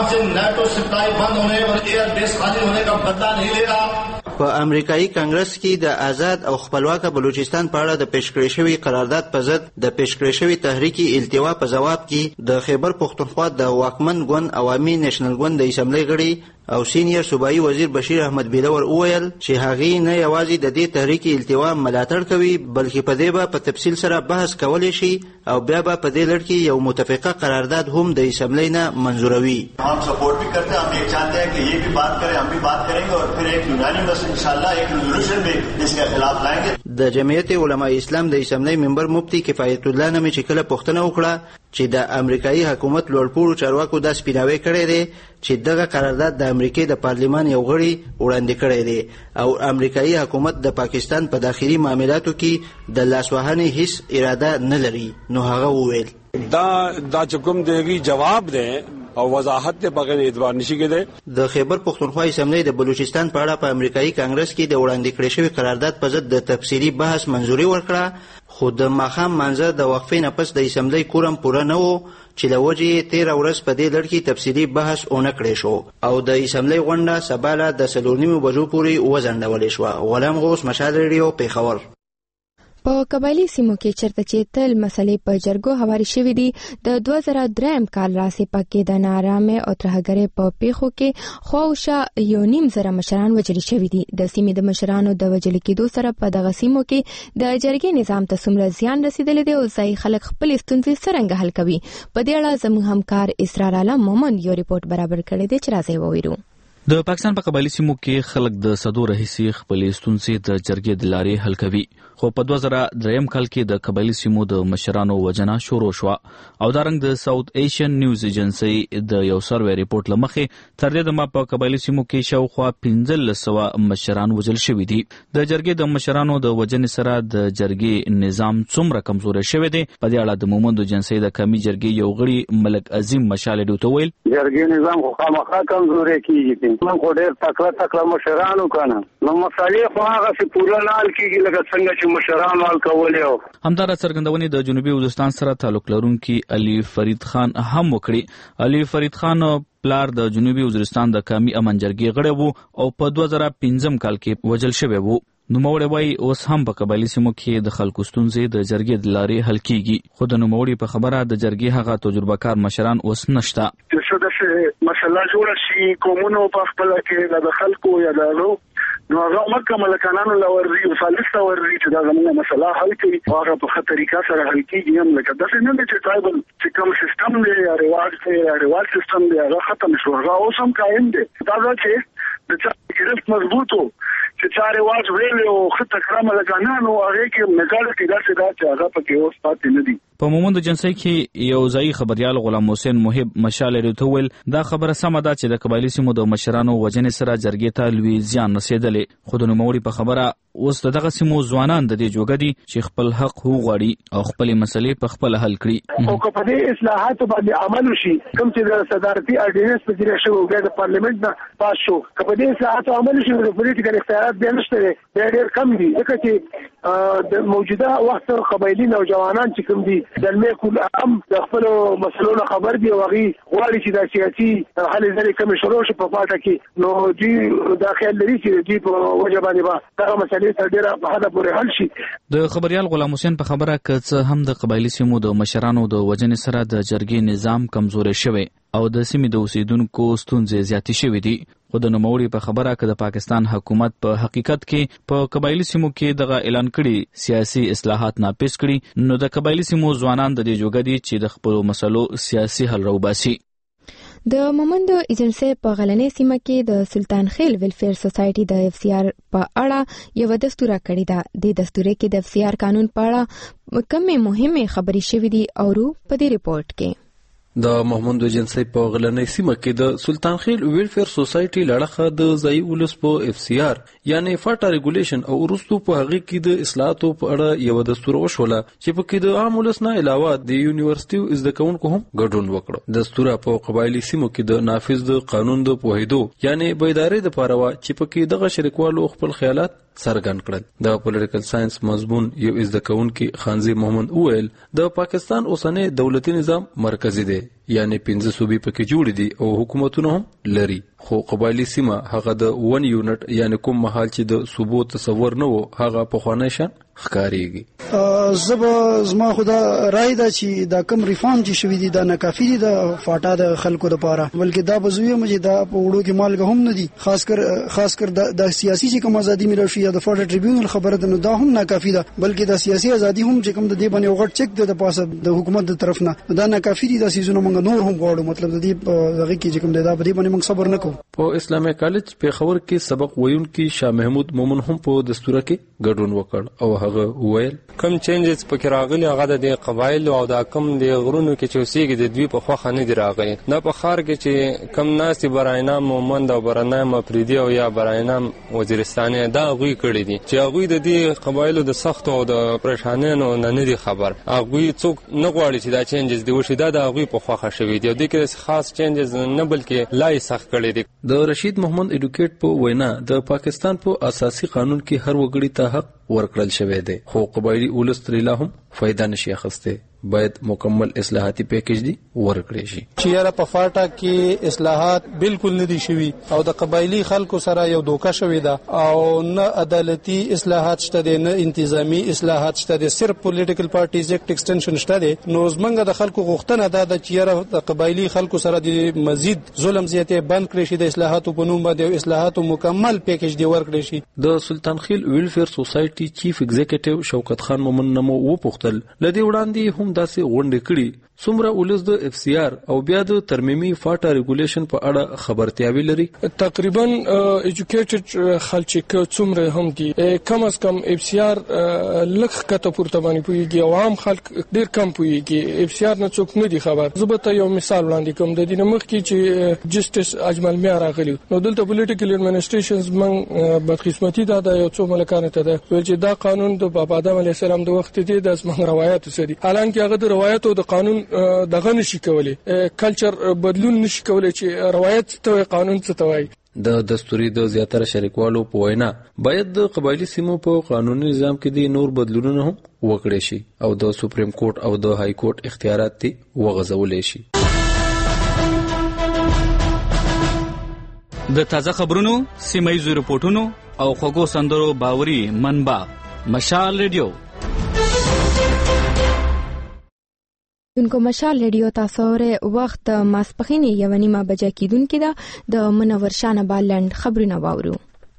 څنګه؟ په امریکایي کانګرس کې د آزاد او خپلواک بلوچستان په اړه د پیش کړی شوی قرارداد په ضد د پیش کړی شوی تحریک التوا په جواب کې د خیبر پختونخوا د واکمن ګوند عوامي نېشنل ګوند د اسمبلی غړي او سینیئر صوبایي وزیر بشیر احمد بیلور وویل چې هغه نه یوازې د دې تحریک التوا ملاتړ کوي بلکې په دې به په تفصیل سره بحث کولی شي او بیا به په دې لړ کې یو متفقه قرارداد هم د اسمبلی نه منظوروي. हम सपोर्ट भी करते हैं, हम एक चाहते हैं कि ये भी बात करें, हम भी बात करेंगे और फिर एक यूनानिमस इंशाल्लाह एक रेजोल्यूशन भी इसके खिलाफ लाएंगे. د جمعیت علماء اسلام د اسمبلی ممبر مفتی کفایت الله نه چې کله پوښتنه وکړه چې د امریکایي حکومت لوړپوړو چارواکو دا سپیناوی کړی دی چې دغه قرارداد د امریکای د پارلیمان یو غړي وړاندې کړی دی او امریکایي حکومت د پاکستان په داخلي معاملاتو کې د لاسوهنې هیڅ اراده نه لري نو هغه وویل دا چې کوم دیږي جواب دی او وضاحت ته بغیر اعتبار نشي کېده. د خیبر پختونخوا اسمبلی د بلوچستان په اړه په امریکایي کانګرس کې د وړاندې کړی شوی قرارداد په ضد د تفصیلي بحث منظوري ورکړه خو د ماښام منځه د وقفې نه پس د اسمبلی کورم پوره نه و چې له وجې 13 ورځ په دې لړ کې تفصیلي بحث ونه کړی شو او د اسمبلی غونډه سبا له د 4:30 بجو پورې وځنډولې شوه. غلام غوث مشال ریډیو پیښور. په قبایلی سیمو کې چرته چې تل مسلې په جرګو هواري شوې دي د 2003 کال راسي پکې د نارامه او ترهګرې په پیښو کې خواوشا یو نیم زره مشران وجل شوې دي. د سیمې د مشرانو د وجل کېدو سره په دغه سیمو کې د جرګې نظام ته څومره زیان رسیدلی دی او ځای خلک خپل ستونزې څرنګه حل کوي. په دې اړه زموږ همکار اسرار عالم مومن یو ریپورت برابر کړی دی چې راځي وویرو. د پاکستان په قبایلی سیمو کې خلک د صدو راهیسې خپلې ستونزې د جرګې د لارې حل کوي، خو په 2003 کال کې د قبایلی سیمو د مشرانو وژنه شروع شوه او دارنګ د ساوث ایشین نیوز ایجنسی د یو سروې ریپورت لمخې تر دې دمه په قبایلی سیمو کې شاوخوا 1500 مشران وژل شوي دي. د جرګې د مشرانو د وژنې سره د جرګې نظام څومره کمزوری شوی دی، په دې اړه د مومند ایجنسی د قومي جرګې یو غړي ملک عظیم مشال ډیو ویل جرګې نظام خو خامخا کمزوری کیږي، من خو ډېر تکړه مشرانو کنه نو مسالې خو هغه څه پوره نه حل کیږي لکه څنګه چې مشرانو حل کولې. همدارا څرګندونې د جنوبي وزیرستان سره تعلق لرونکي علي فرید خان هم وکړي. علي فرید خان پلار د جنوبي وزیرستان د قومي امن جرګې غړی وو او په 2015 کال کې وژل شوی وو. نوموړی وایي اوس هم په قبایلي سیمو کې د خلکو ستونزې د جرګې د لارې حل کیږي، خو د نوموړي په خبره د جرګې هغه تجربه کار مشران اوس نشته. چې داسې مسله جوړه شي کومونو په خپله کې د خلکو یا د نو هغه مکمل قانون لوري او ثالث لوري چې دا زموږ مسله حل کوي هغه په خطر طریقه سره حل کیږي. هم لکه داسې نه چې ټرایبل چې کوم سیستم دی یا رواج سیستم دی هغه ختم شو، هغه اوس هم قایم دی. دا چې د چا کې مضبوطو چې چا رواج ویل او خطه کرامه لګانانو هغه کې مګاله کې داسې دا چې هغه پکې اوس پاتې نه دي. په مومند جنسي کې یو ځای خبريال غلام حسین محب مشال ریتول دا خبره سمه ده چې د قبایلی سیمو د مشرانو وجنې سره جرګې ته لوی زیان رسیدلې، خو د نوموړي په خبره اوس دغه سیمو ځوانان د دې جوګه دي چې خپل حق وغواړي او خپل مسلې په خپل حل کړي. او که په دې اصلاحاتو باندې عمل وشي کوم چې د صدارتي اډینس په ذریعہ شو د پارلیمنت نه پاس شو، که په دې اصلاحاتو عمل وشي د پولیټیکل اختیارات به نشته ډېر کم دي، ځکه چې د موجوده وخت قبایلی نوجوانان چې کوم دي د میکول هم د خپل مسلونو خبر دی او هغه غواړي چې د سیاسي حل لري کوم شروع شي په پاټه کې نو دوی داخل لري چې دوی په وجه باندې دا مسلې تر ډیره په حد پورې حل شي. د خبريال غلام حسین په خبره کڅ هم د قبایلی سیمو د مشرانو د وجنې سره د جرګې نظام کمزوري شوی او د سیمې د اوسیدونکو ستونزې زیاتې شوې دي، خو د نوموړي په خبره کې د پاکستان حکومت په حقیقت کې په قبایلی سیمو کې دغه اعلان کړي سیاسي اصلاحات ناپیس کړي، نو د قبایلی سیمو ځوانان د دې جوګه دي چې د خپل مسلو سیاسي حل راوباسي. د مومند ایجنسی په غلنې سیمه کې د سلطان خیل ویلفیر سوسایټي د FCR په اړه یو دستور کړی دا. د دستور کې د FCR قانون په اړه کومې مهمه خبرې شوې دي او په دې ریپورت کې د محمود ایجنسی په غلنۍ سیمه کې د سلطان خیل ویلفیر سوسایټي لړخه د ځای ولس په FCR یعنی فاټا ریګولیشن او ورستو په هغه کې د اصلاحاتو په اړه یو دستور وشوله چې په کې د عام ولس نه علاوه د یونیورسيټي زده کوونکو هم ګډون وکړ. دستور په قبایلی سیمو کې د نافذ د قانون د پوهیدو یعنی بیداری د پاره چې په کې دغه شریکوالو خپل خیالات څرګند کړل. د پولیټیکل ساينس مضمون یو زده کوونکی خانزي محمد اویل د پاکستان اوسنۍ دولتي نظام مرکزی دی یعنی 15 صوبې پکې جوړ دي او حکومتونه هم لري، خو قبایلی سیمه هغه د 1 یونټ یعنی کوم محل چې د صوبو تصور نه وو هغه په خوانی شان ښکاریږي. زما خدا رائے دا چې دا کم ریفارم چې شوی دي دا ناکافي دي د فاټا د خلکو لپاره، بلکې دا بزوی مجه دا په وړو کې مالګه هم نه دي، خاص کر د سیاسي چې کوم ازادي ملو شي یا د فاټا ټریبیونل خبره ده نو دا هم ناکافي ده، بلکې د سیاسي ازادي هم چې کوم د دې باندې وغټ چک د پاسه د حکومت د طرف نه دا ناکافي دي. د سيزونو موږ نور هم غواړو، مطلب د دې هغه کې چې کوم دا په دې باندې موږ صبر نه کوو. په اسلامي کالج په خبر کې سبق ویونکي شاه محمود مومن هم په دستور کې ګډون وکړ او هغه ویل کم چینجز پکې راغلي هغه د قبایل او د کم د غرونو کې چوسيږي د دوی په خوخه نه دی راغلي، نه په خار کې چې کم ناسي براینام مومند او برنامه افریدي او یا براینام وزیرستاني دا غوي کړی دي چې هغه د دې قبایلو د سخت او د پریشانانو نه دی خبر، هغه څوک نه غواړي چې دا چینجز دی وشي، دا هغه په خوخه شوی دی، د کې خاص چینجز نه بلکې لای سخت کړی دي. د رشید محمد ایډوکیټ په وینا د پاکستان په اساسي قانون کې هر وګړي ته حق ورکړل شوی دی، خو قبایلی اولس ترلا هم فائدہ نشي اخسته، باید مکمل اصلاحاتي پیکیج دی ورکړي شي. چې یاره په فاټا کې اصلاحات بالکل نه دي شوي او د قبایلی خلکو سره یو دوکه شوی ده او نه عدالتي اصلاحات شته دي نه انتظامی اصلاحات شته دي، صرف پولیټیکل پارټیز ایکټ ایکسټنشن شته دي. نو زمونږ د خلکو غوښتنه ده چې یاره د قبایلی خلکو سره د مزید ظلم زیاتې بند کړي شي، د اصلاحاتو په نوم باندې اصلاحاتو مکمل پیکیج دی ورکړي شي. د سلطان خیل ویلفیر سوسایټي چیف ایگزیکټیو شوکت خان مومن نمو و پختل لدی وړاندې هم داسې غونډې کړي څومره ولس د اف سی آر او بیا د ترمیمي فاټا ریګولیشن په اړه خبرتیاوي لري؟ تقریبا ایجوکیټډ خلک څومره هم دي، کم از کم اف سی آر لکه کته پورته باندې پويږي او عام خلک ډیر کم پويږي. اف سی آر نه څوک نه دي خبر. زه به یو مثال وړاندې کوم. د دې مخ کې چې جسټس اجمل میا راغلی نو دلته پولیټیکل ایڈمنسټریشنز من بدقسمتي دا یو څو ملکانه ته ده چې دا قانون د بابا آدم علیه السلام د وخت دی د اسمن روایت سری، حالانکه هغه د روایت او د قانون دغه نشي کولی، کلچر بدلون نشي کولی چې روایت ته قانون څه توای. د دستوري د زیاتره شریکوالو په وینا باید د قبایلی سیمو په قانوني نظام کې د نور بدلونونه هم وکړي شي او د سپریم کورټ او د های کورټ اختیارات دي وغځولې شي. د تازه خبرونو، سیمایي رپورټونو او خوږو سندرو باوري منبع مشال ریډیو. دونکو مشال ریډیو تاسو ره وخت ماسپخین 1:30 بجې کېدونکې ده د منور شانه بالند خبرونه واورو.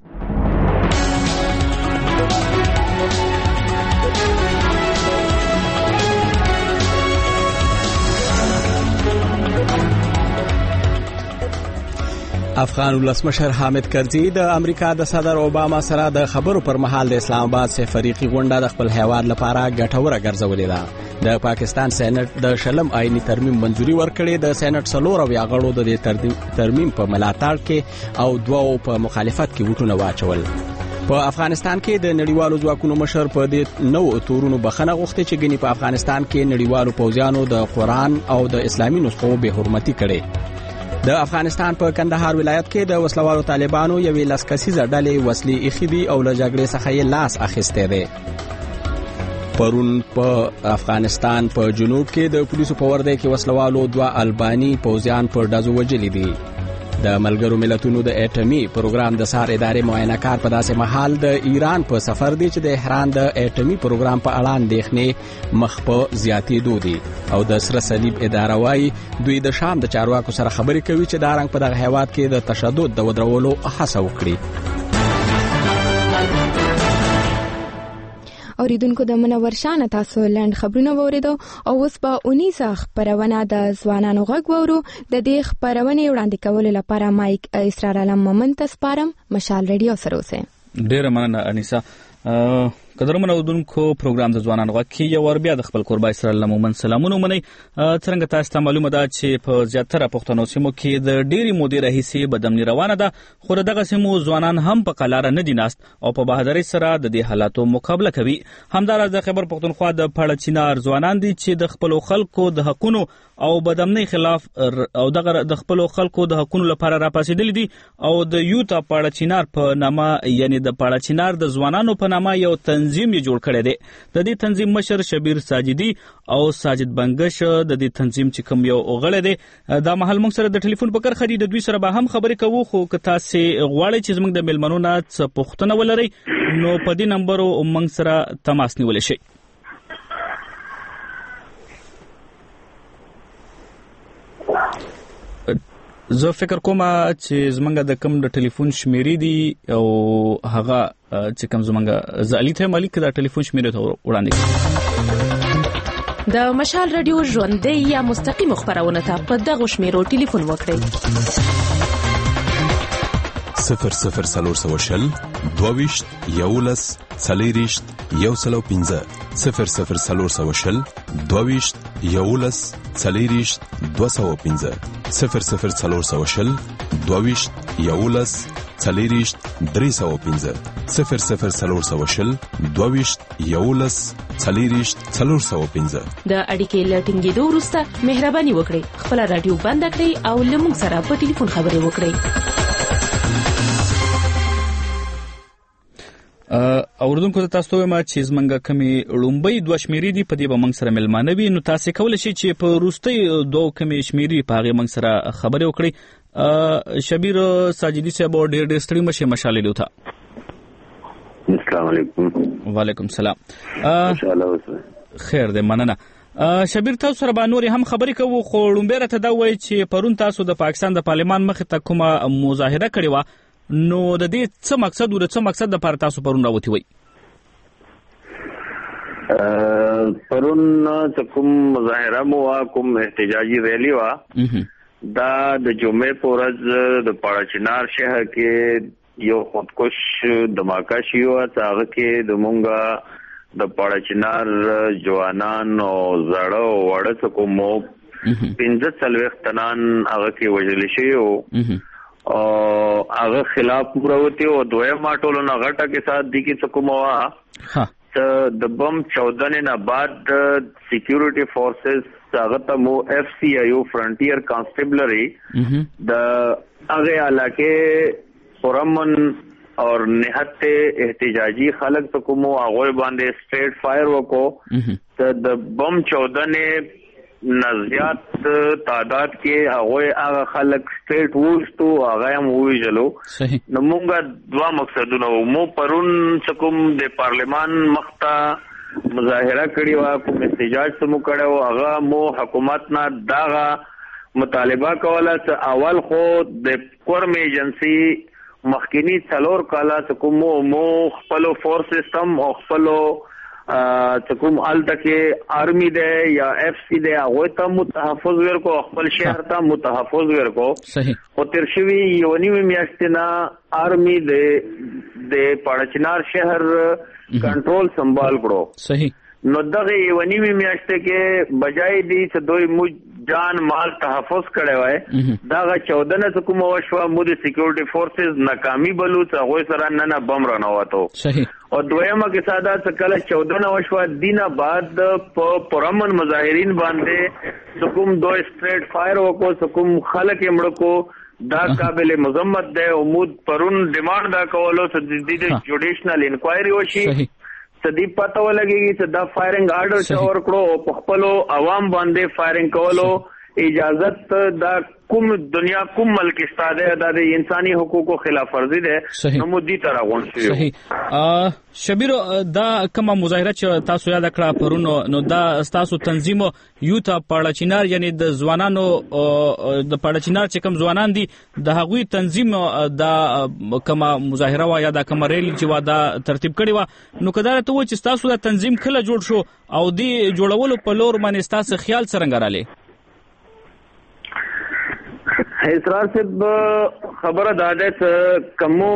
افغان ولسمشر حامد کرزي د امریکا د صدر اوباما سره د خبرو پر مهال د اسلام آباد سفریقي غونډه د خپل هیواد لپاره ګټوره ګرځولې ده. د پاکستان سېنات د شلم آئینی ترمیم منځوري ورکړې. د سېنات 4 غړو د ترمیم په ملاتړ کې او 2 په مخالفت کې وټونه واچول. په افغانستان کې د نړیوالو ځواکونو مشر په دې نو تورونو بخنه غوښتي چې ګني په افغانستان کې نړیوالو پوځیانو د قرآن او د اسلامي نسخو به حرمتي کړي. د افغانستان په کندهار ولایت کې د وسلوالو طالبانو یوې لسکسیزه ډلې وسلې اخیدي او له جګړې څخه یې لاس اخیستی دی. پرون په افغانستان په جنوب کې د پولیسو په ورده کې وسلوالو 2 البانی پوځیان په ډزو وژلي دي. د ملګرو ملتونو د اټومي پروګرام د سار ادارې معاینه کار په داسې محل د ایران په سفر دی چې د احران د اټومي پروګرام په اړه اندېښنې مخ په زیاتېدو دي او د سره صلیب اداره وايي دوی د شام د چارواکو سره خبرې کوي چې دا رنګ په دغه هیواد کې د تشدد د ودرولو هڅه وکړي. اوریدونکو د منور شانه تاسو لاند خبرونه ووریدو او اوس به 19 خبرونه د ځوانانو غږ وورو. د دې خبرونه وړاندې کولو لپاره مایک اسرار علم مومن تاسپارم مشال ریډیو سره اوسه. ډیره مننه انیسا. قدرمن اودونکو پروګرام د ځوانانو غږ کې یو ور بیا د خپل قربای سره لمومن سلامونه منئ. څنګه تاسو ته معلومه ده چې په زیاتره پښتنو سیمو کې د ډېری مودې راهیسې بدامني روانه ده، خو دغه سیمو ځوانان هم په قلاره نه دي ناست او په بهادرۍ سره د دې حالاتو مقابله کوي. همداراز د خیبر پښتونخوا د پړه چینار ځوانان دي چې د خپل خلکو د حقونو او بدامنۍ خلاف او د خپل خلکو د حقونو لپاره راپاسېدل دي او د یوتا پړه چینار په نامه یعنی د پړه چینار د ځوانانو په نامه یو تنظیم یې جوړ کړی دی. د دې تنظیم مشر شبیر ساجدي او ساجد بنگش د دې تنظیم چې کوم یو غړی دی دا مهال موږ سره د ټلیفون په کرخه دي. د دوی سره به هم خبرې کوو، خو که تاسو غواړئ چې زموږ د میلمنو نه څه پوښتنه ولرئ نو په دې نمبر موږ سره تماس نیولی شئ. زه فکر کوم چې زمونږ د کوم د ټلیفون شمیرې دي او هغه چې کوم زمونږ زالي ته مالک د ټلیفون شمیرې ته وړاندې د مشال رادیو ژوندۍ یا مستقیم خبرونه ته په دغه شمیرو ټلیفون وکړئ. 0040 22 11 40 115 0040 22 11 40 215 0040 22 11 40 315 0040 22 11 40 415. د اړیکې لټینګېدو وروسته مهرباني وکړئ خپل رادیو بند کړئ او له موږ سره په ټلیفون خبرې وکړئ. اوردونکو تاسو ته ما چې زمونږ کمی لومبۍ 2 شمیرې دي په دې به موږ سره ملمانه وي، نو تاسو کولای شئ چې په وروستۍ 2 کمی شمیرې په هغه موږ سره خبرې وکړئ. شبیر ساجدي صاحب ډېر ستړي مشه مشالې دیوتا. السلام علیکم. وعلیکم السلام. خیر دې مننه. شبیر تاسو سره به نور هم خبرې کوو، خو لومبۍ راته دا وایي چې پرون تاسو د پاکستان د پارلمان مخې ته کومه مظاهره کړې وه، نو د دې څه مقصد و، د څه مقصد لپاره تاسو پرون راوتی وئ؟ پرون کوم مظاهره مو کوم احتجاجي ریلی وا دا د جمعې په ورځ د پاړچنار شهر کې یو خودکش دماکه شیو هغه کې د مونږه د پاړچنار جوانان او زړه او وړه کومو 15 تنان هغه کې وژل شي او هغه خلاف پروتي او دوه ماټولو نه غټه کې سات دي کې کومه د بم 14 نه بعد سکیورټي فورسز هغه ته مو اف سی ایو فرنټیر کانسټیبلری د هغه علاقه پرمن اور نهت احتجاجی خلق ته کومو هغه باندې سټریټ فایر وکړو ته د بم 14 نه نزيات تعداد کې هغه خلک سټریټ وښتو هغه هم ویجلو نو موږ دوا مقصدونه مو پرون کوم د پارلمان مخته مظاهره کړی وا کوم احتجاج سمو کړو هغه مو حکومت نه داغه مطالبه کوله چې اول خو د کورم ایجنسی مخکینی څلور کاله کوم مو خپل فورس سیستم او خپل کوم الټکه آرمی ده یا اف سی ده هغه ته متحفظ ورکو خپل شهر ته متحفظ ورکو صحیح او ترشوی یونی میاشتنا آرمی د پاړچنار شهر کنټرول سنبال کړو صحیح نو دغه یونی میاشته کې بجای دی چې دوی جان مال تحفظ کړي وای داغه 14 نه کوم وشو مو د سکیورټي فورسز ناکامی بلو ته هغه سره نه بم رانواتو صحیح او دویمه کې ساده کله 14 نه وشو دینه بعد په پرمن مظاهرین باندې کوم دوه سټریټ فایر وکړو کوم خلک یې مړکو دا قابل مذمت ده امید پرون ډیماند دا کولو چې د جوډیشنل انکوایری وشي سدی پته ولګي چې دا فایرینګ آرډر چا ورکړو په خپل عوام باندې فایرینګ کولو اجازت دا کوم دنیا کوم ملک استاده د انساني حقوقو خلاف ورزي ده نو مودي تر غون شي صحیح شبیر دا کومه مظاهره چې تاسو یاد کړه پرونو نو دا تاسو تنظیم یوتا پاړچینار یعنی د ځوانانو د پاړچینار چې کوم ځوانان دي د هغوی تنظیم دا کومه مظاهره وا یا دا کومه ریلی چې وا دا ترتیب کړی وا نو کدا ته و چې تاسو د تنظیم کله جوړ شو او دی جوړولو په لور باندې تاسو خیال څنګه رااله اسرار صاحب خبره داده کمو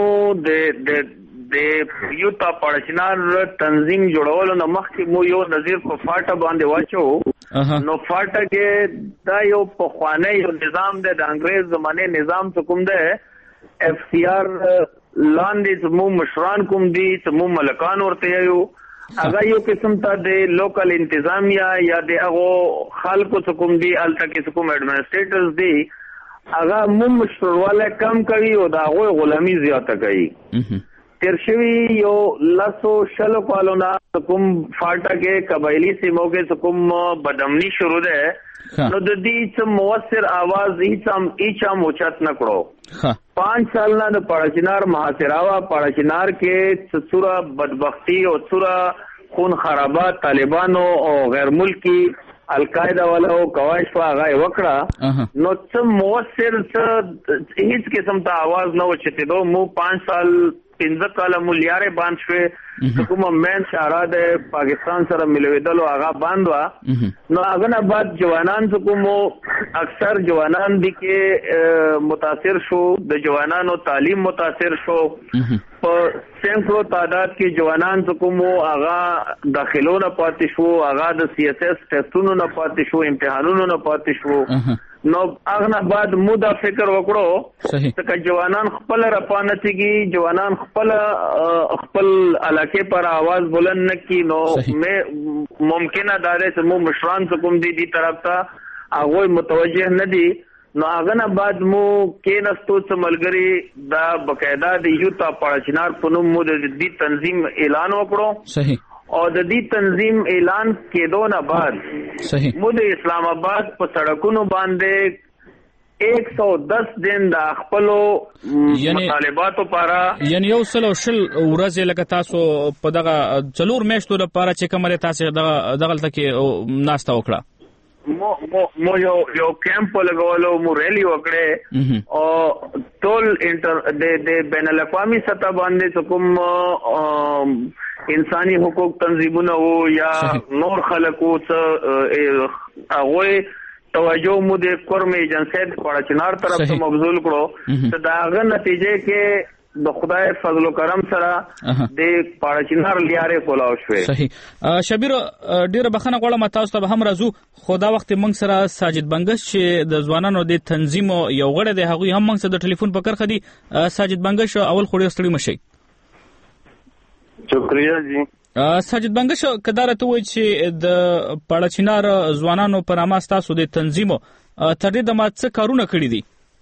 د یوتا پاړچنار تنظیم جوړولو نه مخکې مو یو نظیر په فاټه باندې واچو نو فاټه کې دا یو په خوانه یو نظام د انګريز زمانه نظام څخه کوم ده اف سی آر لاندې مو مشران کوم دي مو ملکان ورته یو هغه یو قسم ته د لوکل انتظامیه یا د هغه خلکو څخه کوم دي الته کې کوم ایڈمنسټریټرز دي هغه مشرواله کم کوي او دا غوي غلامی زیاته کوي ترشوی یو لاسو شلو پالونا کوم فاټا کې قبایلی سیمو کې کوم بدمنی شروع ده نو د دې څه موثر आवाज هیڅ موچت نکړو 5 سال نه د پاړچنار محاصراوا پاړچنار کې څورا بدبختی او څورا خون خرابات طالبانو او غیر ملکی القاعده والو کواش په هغه وکړه نو څه موثر څه هیڅ قسم ته आवाज نه وچته دو مو 5 سال 15 کاله ملياره باندې شوه کومه مین شارا د پاکستان سره ملویدلو هغه باندوا نو هغه نه بعد جوانان کومو اکثر جوانان دي کې متاثر شو د جوانانو تعلیم متاثر شو په سینکړو تعداد کې جوانان کومو هغه داخلونه پاتې شو هغه د سی اس اس ټیسټونو نه پاتې شو امتحانونو نه پاتې شو نو هغه بعد مودا فکر وکړو چې جوانان خپل رپانتيږي جوانان خپل علاقه پر आवाज بلند نکي نو ممکنه داره چې مو مشران کوم دي طرف ته هغه متوجه نه دي نو هغه نه بعد مو کېنستو چې ملګری دا بقاعده د یوتا پاړچنار په نوم مو د دې تنظیم اعلان وکړو صحیح او د دې تنظیم اعلان کېدو نه بعد صحیح مو د اسلام آباد په سړکونو باندې 110 دن د خپلو مطالباتو لپاره یعنی یو سل ورځې لکه تاسو په دغه څلور میاشتو لپاره چې کومه تاسو دغه کې ناشته وکړه مو یو کیمپ لګولو مو ریلی وکړه او ټول د بین الاقوامي سطح باندې کوم انساني حقوق تنظیمونه وو یا نور خلکو څه هغه توجه مو د قرم ایجنسی د پاړچنار طرف ته مبذول کړو ته داغه نتیجه کې د خدای فضل و کرم سره د پاړچنار لیاره کولاو شوې. صحیح. شبیر ډیره بخنه غواړم تاسو ته هم راځو خو دا وخت موږ سره ساجد بنگش چې د ځوانانو د تنظیم یو غړی دی هغه هم موږ سره د ټلیفون په کرخه دي. ساجد بنگش اول خو ډیر ستړي مشي. شکریہ جی. ساجد بنگش کدارته وای چې د پاړچنار ځوانانو پر نامه تاسو د تنظیم تر دې د ما څه کارونه کړی دي؟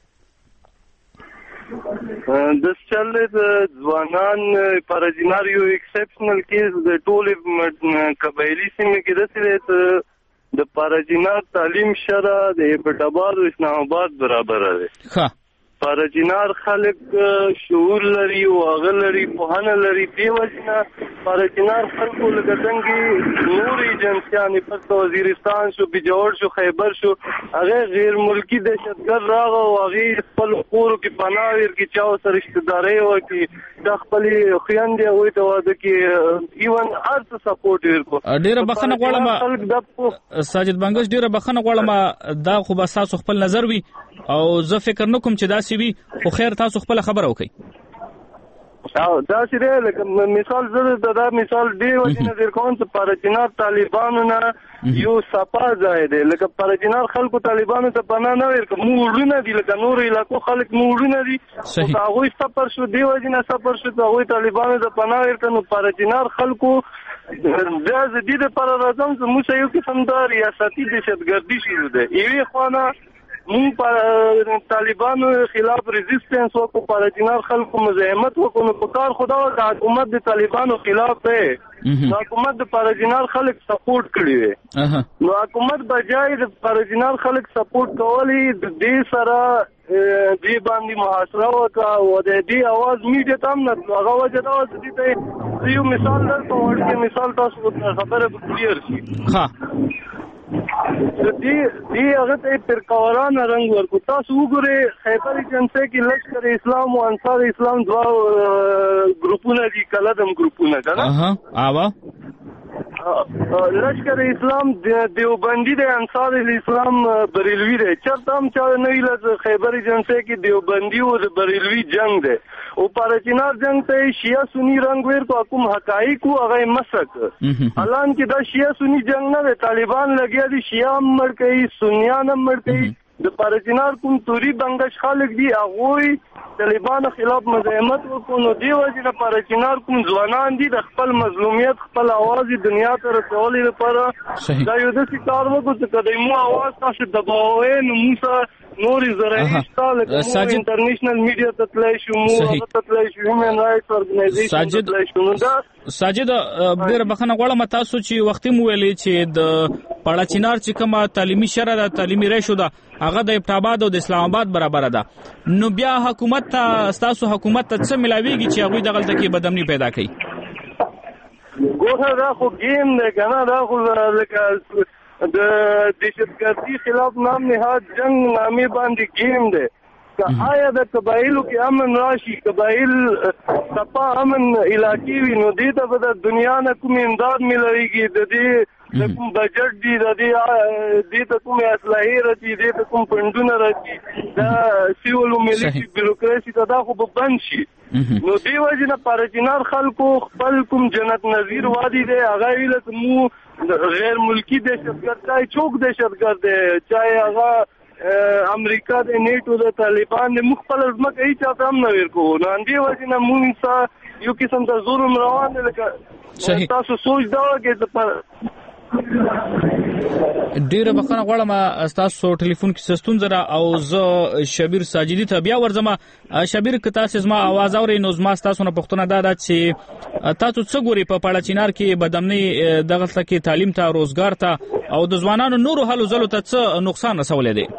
د چل د ځوانان پاړچنار یو ایکسپشنل کیس د ټولې قبایلی سیمې کې رسېده د پاړچنار تعلیم شره د پټاباد او اسلام آباد برابر دی. ښه. پاړچنار خلک شعور لري او هغه لري پوهنه لري دی وجنه پاړچنار خلکو لکه څنګه نور ایجنسیان په وزیرستان شو بجوړ شو خیبر شو هغه غیر ملکی دهشتګر راغو او هغه خپل کور کې پناه ور کې چاو سره رشتہ داري او کې د خپل خويندې وې ته واده کې ایون ارت سپورټ ورکو. ډیره بخنه غواړم ساجد بنگش ډیره بخنه غواړم دا خو به تاسو خپل نظر وي او زه فکر نکوم چې دا سی وي خو خیر تاسو خپل خبره وکړئ. دا سره لکه مثال زه دا مثال دی وجنه در کوم چې پاړچنار طالبانو نه یو صفا ځای دی لکه پاړچنار خلکو طالبانو ته پناه نه ورکړي موږ نه دي لکه نور علاقو خلک موږ نه دي او هغه سفر شو دی وجنه سفر شو هغه طالبانو ته پناه ورکړي نو پاړچنار خلکو دا د دې لپاره راځم چې موږ یو قسم د ریاستي دهشتګردي شروع ده ایوي خوانه مون په طالبانو خلاف ریزिस्टेंस وکړو پاړچنار خلکو مزاحمت وکړو نو په کار خدا د حکومت د طالبانو خلاف دی نو حکومت د پاړچنار خلک سپورټ کړی دی نو حکومت بجای د پاړچنار خلک سپورټ کولی د دې سره دې باندې محاصره وکړه او د دې आवाज میډیا ته هم نه هغه وجه دا چې دې یو مثال درته ورکړم مثال تاسو خبره کلیر شي. ها دی هغه ته پرکوران رنگ ورکو تاسو وګورئ خیبر ایجنسی کې لشکر اسلام او انصار اسلام دوا ګروپونه دي کلدم ګروپونه کنه اوا لشکر اسلام دیوبندی د انصار اسلام بریلوی دی چرته هم چا نه ویل خیبر ایجنسی کې دیوبندی او د بریلوی جنگ دی او پاړچنار جنگ ته شیعه سنی رنگ ورکو کوم حقایق او هغه مسک الان کې دا شیعه سنی جنگ نه طالبان لګیا دي شیعه مړ کوي سنیان مړ کوي د پاړچنار کوم توري بنگش خلک دي هغه طالبان خلاف مزاحمت وکړو نو دی وجه د پاړچنار کوم ځوانان دي د خپل مظلومیت خپل आवाज دنیا ته رسولې لپاره دا یو د کار وکړو چې کله مو आवाज تاسو دباوې نو موږ نوري زرعي ستاله کوم انټرنیشنل میډیا ته تلای شو مو ته تلای شو هیومن رائټس اورګنایزیشن ته تلای شو نو دا ساجد ډیر بخنه غواړم تاسو چې وخت مو ویلې چې د پاړچنار چې کومه تعلیمي شره ده تعلیمي ریشو ده هغه د ابټاباد او د اسلام آباد برابر ده نو بیا حکومت ته تاسو حکومت ته څه ملاويږي چې هغه دغلت کې بدامني پیدا کړي ګوره دا خو گیم نه کنه دا خو لکه د دهشتګردي خلاف نام نهاد جنگ نامې باندې گیم دی که آیا د قبایلو کې امن راشي قبایل صفا امن علاقې وي نو دې ته به د دنیا نه کوم امداد ملويږي د دې کوم بجټ دی د دې ته کوم اصلاحي راځي دې ته کوم فندونه راځي دا سیول ملي بیروکراسي ته دا خو به بند شي نو دی وجه نه پاړچنار خلکو خپل کوم جنت نظیر وادي دی هغه ویل مو غیر ملکی دهشتګرد چای چوک دهشتګرد چای هغه امریکا د نیټو د طالبان د مخبل ځمکه هیڅ ته هم نه ورکو نو اندې وجه نه مونږ یو قسم د ظلم روان دی لکه تاسو سوچ دا کې ډیره بخښنه غواړم تاسو ټلیفون کې سستون زره او زه شبیر ساجدی ته بیا ورځم. شبیر که تاسو زما आवाज اورئ نو زما تاسو نه پوښتنه ده چې تاسو څه ګوري په پاړچنار کې بدامني دغه کې تعلیم ته روزګار ته او د ځوانانو نورو حل زلو ته څه نقصان رسولې دي؟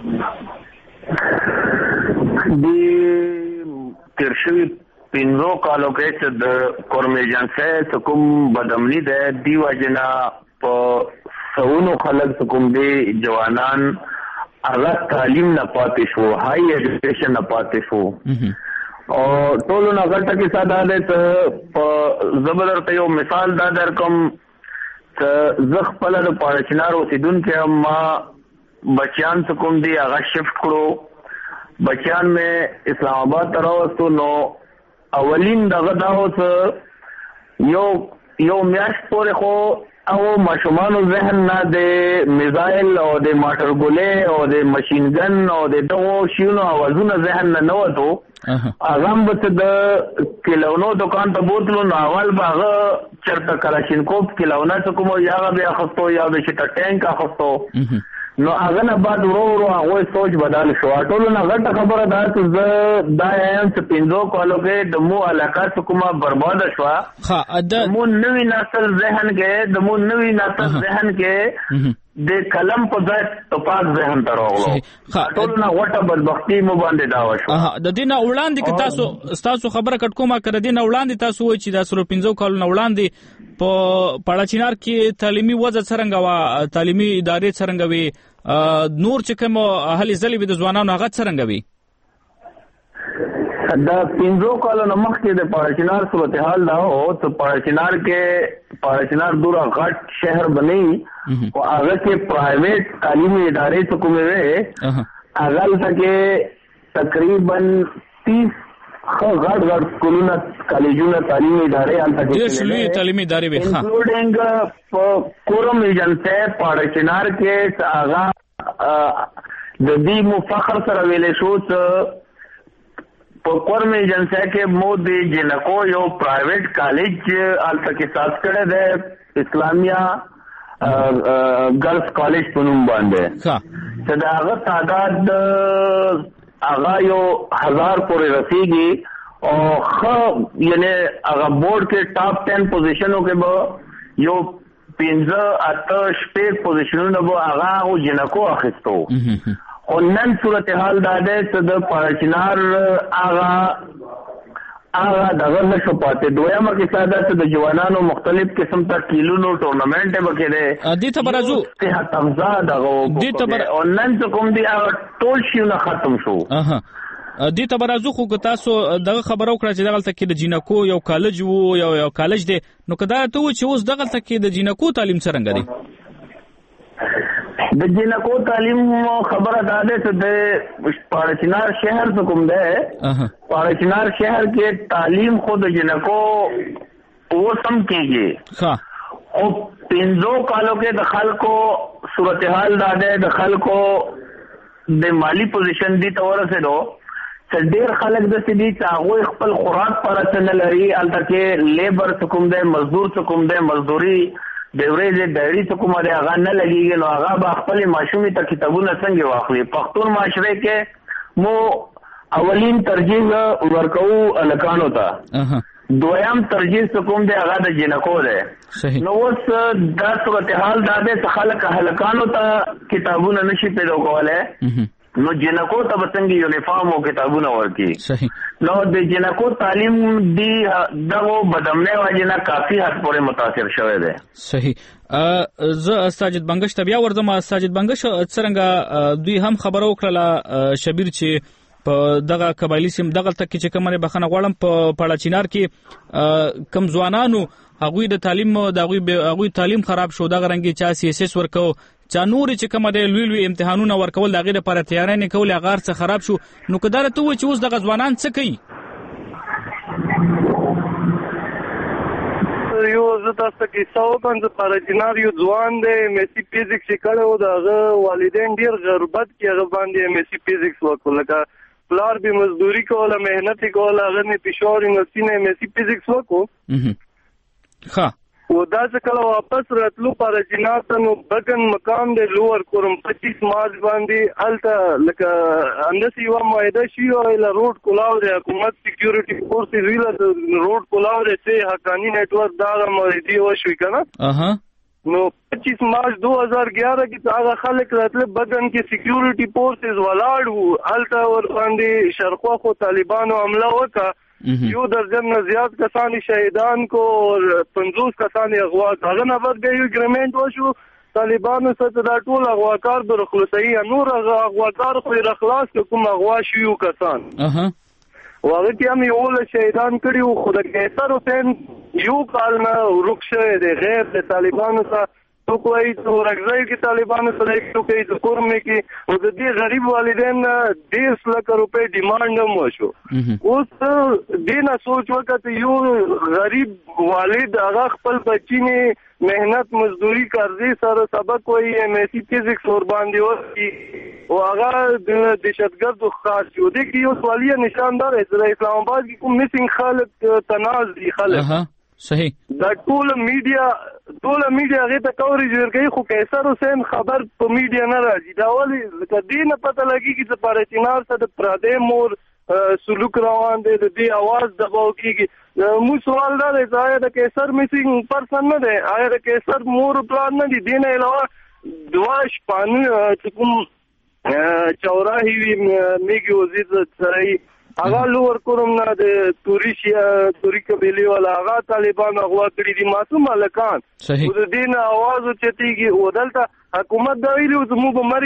تیر شوي 15 کالو کې چې د قرم ایجنسی کوم بدامني ده دی وجنه په سونو خلک کوم دي جوانان هغه تعلیم نه پاتې شو، هاي ایجوکیشن نه پاتې شو او ټولو نه غټه کې ساده ده ته زبردست یو مثال دا در کوم ته زخ په لاره پارچنار اوسیدونکو ما بچیان کوم دي هغه شفت کړو، بچیان مې اسلام آباد ته راوستو. نو اولین دغه دا اوس یو میاشت پورې خو او ماشومانو ذهن نه د میزایل او د ماټر ګولې او د ماشین ګن او د دغو شیونو اوازونه ذهن نه وته. هغه هم به د کلونو دکان ته بوتلو نو اول به هغه چرته کلاشینکوف کلونه څه کوم یا هغه به اخستو یا به چې ټینک اخستو. نو هغه نه بعد ورو هغه سوچ بدل شو. ټولو نه غټه خبره ده چې زه دا یم چې 5 کالو کې د مو علاقه کومه برباد شو. د مو نوی نسل ذهن کې ذهن کې د کلم په ځای توپاک ذهن ته راغلو. ټولو نه غټه بدبختی مو باندې دا وشو. د دې نه وړاندې که تاسو خبره کټ کومه کړه د دې نه وړاندې تاسو وایي چې د 15 کالو نه وړاندې په پاړاچینار کې تعلیمي وضع څنګه و، تعلیمي ادارې څنګه وي، نور چې کوم هلي ځلې د ځوانانو هغه څنګه وي؟ دا 15 کالو نه مخکې د پاړاچینار صورتحال دا و چې پاړاچینار دوره غټ شهر بنی او هغه کې پرایویټ تعلیمي ادارې څه کومې وې، هغه کې تقریبا 30 غټ سکولونه کالجونه تعلیمي ادارې هلته کې تعلیمي ادارې وې، انکلوډینګ کورم ایجنسی پاړاچینار کې هغه د دې مو فخر سره ویلې شو چې په کورم ایجنسی کې مو د جنکو یو پرایویټ کالج هلته کې ساز کړی دی، اسلامیہ گرلز کالج په نوم باندې، چې د هغه تعداد هغه یو 1000 پورې رسیږي او یعنی هغه بورډ کې ټاپ 10 پوزیشنو کې به یو 15-8 پوزیشنونه به هغه جنکو اخیستو. خو نن صورتحال دا ده چې د پاړاچینار هغه دغه نشو پاتې. دویمه کې ساده چې د جوانانو مختلف قسم ته کیلونو ټورنمنټ به کېده دې ته برازو صحت افزا دغه او نن چې کوم دی هغه ټول شیونه ختم شو. دې ته برازو خو تاسو دغه خبرو کړه چې دغه تک د جینکو یو کالج وو یو کالج دی، نو کدا ته و چې اوس دغه تک د جینکو تعلیم څنګه دی؟ د جنکو تعلیم خبره دا ده چې د پاړاچینار شهر څخه کوم ده، پاړاچینار شهر کې تعلیم خود جنکو اوسم کېږي او 15 کالو کې د خلکو صورتحال دا ده، د خلکو د مالی پوزیشن دی تور سره دو چې ډېر خلک د سدي چې هغه خپل خوراک پر څنګه لري، البته کې لیبر څخه کوم ده، مزدور څخه کوم ده، مزدوري د ورځې ډایری څخه کومه ده هغه نه لګیږي. نو هغه به خپل ماشومې ته کتابونه څنګه واخلي. پښتون معاشره کې مو اولین ترجیح ورکوو الکانو ته، دویم ترجیح کوم دی هغه د جنکو ده. نو اوس دا صورتحال دا ده چې خلک هلکانو ته کتابونه نشي پیدا کولای، نو جنکو ته به څنګه یونیفارم او کتابونه ورکړي. نو د جنکو تعلیم دی دغه بدمنه واجنه کافی حد پورې متاثر شوی دی. صحیح. زه ساجد بنگش ته بیا ورځم. ساجد بنگش څنګه دوی هم خبرو کړله شبیر چې په دغه قبایلی سیم دغه تک چې کومه بخنه غواړم په پاړاچینار کې کم ځوانانو هغوی د تعلیم هغوی تعلیم خراب شو، دغه رنګي چا سیاسس ورکو، چا نور چې کومه د لوی امتحانونه ورکول دغه لپاره تیاری نه کول، هغه څه خراب شو. نو کدار ته و چې اوس دغه ځوانان څه کوي؟ یو زه تاسو کې څو د پاړاچینار یو ځوان دی میسی فزیکس کړو، دغه والدین ډیر غربت کې هغه باندې میسی فزیکس وکړل، لکه پلار به مزدوری کوله، مهنت کوله، هغه نه پېښور یونیورسيټي نه میسی فزیکس وکړو. و دا چې کله واپس راتلو پاړاچینار ته نو بګن مقام دی لوور کورم 25 مارچ باندې الته لکه اندسی یو معاهده شي او له روډ کولاو د حکومت سکیورټي فورسز ویل د روډ کولاو د حقانی نیټ ورک دا معاهده وشوي کنه. نو 25 مارچ 2011 کې هغه خلک راتله بګن کې سکیورټي فورسز ولاړ وو، الته ور باندې شرقوا خو طالبانو حمله وکړه، یو درجن نه زیات کسانی شهیدان کو اور 50 کسانی اغوا. هغه نه بعد به یو اګریمنٹ وشو طالبانو څخه دا ټول اغواکار د خلاصي نور اغواکار خو رخلاص کوم اغوا شيو کسان واغه کې هم یو له شهیدان کړیو خو د قیصر حسین یو کال نه ورکشه د غیر د طالبانو څخه تو کوئی تو رغزای کی طالبانو سره یو کوي د کورمه کې او د دې غریب والدین 10 لک روپے ډیماند مو شو اوس دینه سوچ وکړه یو غریب والد هغه خپل بچی نه مهنت مزدوری قرضې سره سبق وایي ایم ایس سی فزکس ور باندې ورکی او هغه د دهشتګرد خاص یو د یو سوالیه نشاندار اسرائیل اسلام آباد کې کوم میسنګ خالق تناز دي خلک صحیح دا ټول میډیا هغه ته کوریج ورکوي خو قیصر حسین خبر په میډیا نه راځي دا ولې کدی نه پته لګي چې په چینار سره د پردې مور سلوک روان دی د دې आवाज دباو کیږي مو سوال دا دی چې د قیصر میسنګ پرسن نه دی آیا د قیصر مور پلان نه دی دین علاوه دواش پانی چې کوم چوراهي میګي وزیر سره هغه لور کوم نه د توري قبيله ولا هغه طالبان اغوا کړی دي معصوم ملکان د دین आवाज چتیږي او دلته حکومت دا ویلو زموږ مری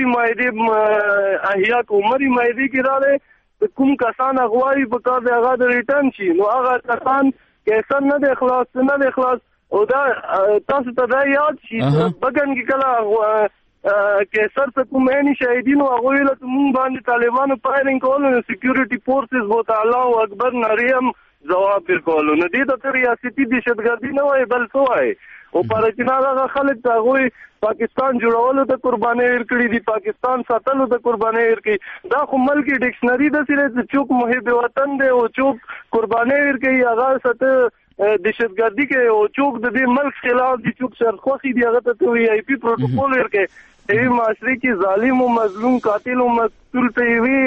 مایده احیا کومری مایده کې راځي کوم کسان اغوای په کار دی هغه د ریټرن شي نو هغه کسان کیسه نه د اخلاص او دا تاسو ته دا یاد شي بګن کې کله کیسر څخه کوم نه شهیدینو هغه له موږ باندې طالبانو فایرینګ کول سکیورټي فورسز بوت الله اکبر نریم جواب ورکول نو دې د ریاستي دهشتګردي نه وای بل څه وای او پر چینه خلک ته غوي پاکستان جوړولو ته قرباني ورکړي دي پاکستان ساتلو ته قرباني ورکړي دا خو ملکی ډکشنری د سره چوک محب وطن دی او چوک قرباني ورکړي هغه ست دهشتګردي کې او چوک د دې ملک خلاف دي چوک سرخوخي دی هغه ته وی آی پی پروتوکول ورکړي ای معاشري کې ظالم او مظلوم قاتل او مقتول ته وی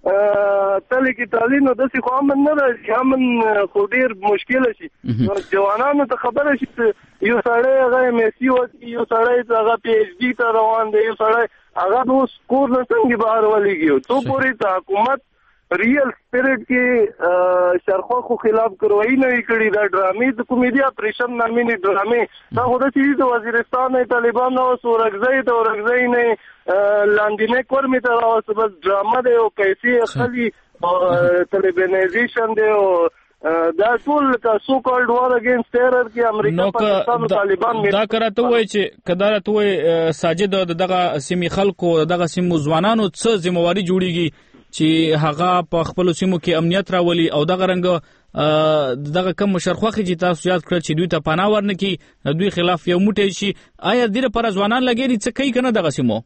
تل کې تعلیم د څه خو امن نه راځي امن خو ډیر مشکل شي ځوانانو ته خبره شي یو سړی هغه میسي او یو سړی هغه پی ایچ ډی ته روان دی یو سړی هغه نو سکور نه څنګه بهر ولېږي ته پوری ته حکومت ریل سپیرټ کې شرخو خلاف کروي نه کړی دا ډرامې د کمیډي اپریشن نامې نه ډرامې دا خو د چیرې وزیرستان نه طالبان نو سورغزي نه لاندینه کورمه ته راوځي بس ډرامه دی او پیسې خالي ټلویزیون دی او دا ټول سو کالډ وار اگینست ټیرر کې امریکا پاکستان طالبان دا کراته وای چې کدارته وای ساجد دغه سیمې خلکو دغه سیمو ځوانانو څه ذمہواری جوړیږي چې هغه په خپل سیمو کې امنیت راولي او دغه رنګ دغه کم مشرخوخي چې تاسو یاد کړل چې دوی ته پناه ورنکي دوی خلاف یو موټی شي آیا د لپاره ځوانان لګیږي څه کوي کنه دغه سیمو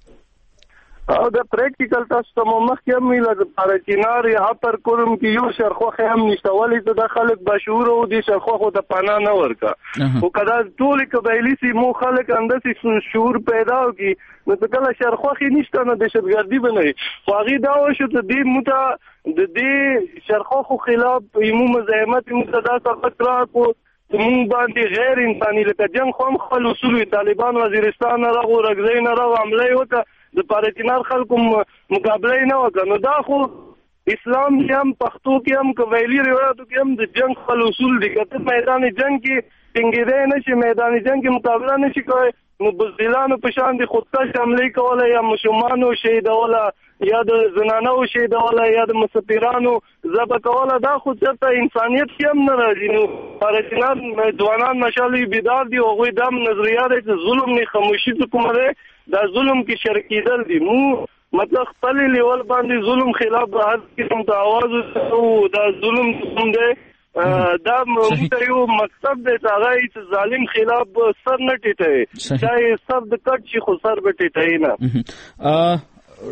او د پریکټیکل تاسو ته مخکې هم ویل د چینار یا پر کوم کې یو شرخوخه هم نشته ولې د خلک بشعور او د شرخوخه ته پناه نه ورکا او کدا ټول قبایلی سیمو خلک اندسي شعور پیدا وکي نو کله شرخوخه نشته نه دهشتګردي بنوي خو هغه دا وشو ته د موټه د دې شرخوخه خلاف یمو مزاحمت متدا سبق را کو موږ باندې غیر انساني لکه جنگ خو هم خپل اصول طالبان وزیرستان نه راغو رغزي نه راغو عمله وته د پارچینار خلکو مقابله نه وکړو دا خو اسلام کې هم پښتو کې هم قبایلی روایتو کې هم د جنگ خپل اصول دي کته میدان جنگ کې څنګه نه شي میدان جنگ کې مقابله نشي کوي نو بزدلانو په شان دي خودکش حمله کوله یا مشمانو شهیدوله یا د زنانو شهیدوله یا د مسافرانو ذبح کوله دا خو ته انسانيت کې هم نه راځي نو پارچینار ځوانان مشالې بیدار دي او غوي دم نظریات چې ظلم نه خاموشي کومه دا ظلم کې شرکیدل دي مو مطلب خپل لیول باندې ظلم خلاف به هر قسم ته आवाज او دا ظلم کوم دی دا موږ یو مقصد دی چې ظالم خلاف سر نه ټیټي چاهي سر د کټ شي خو سر به ټیټي نه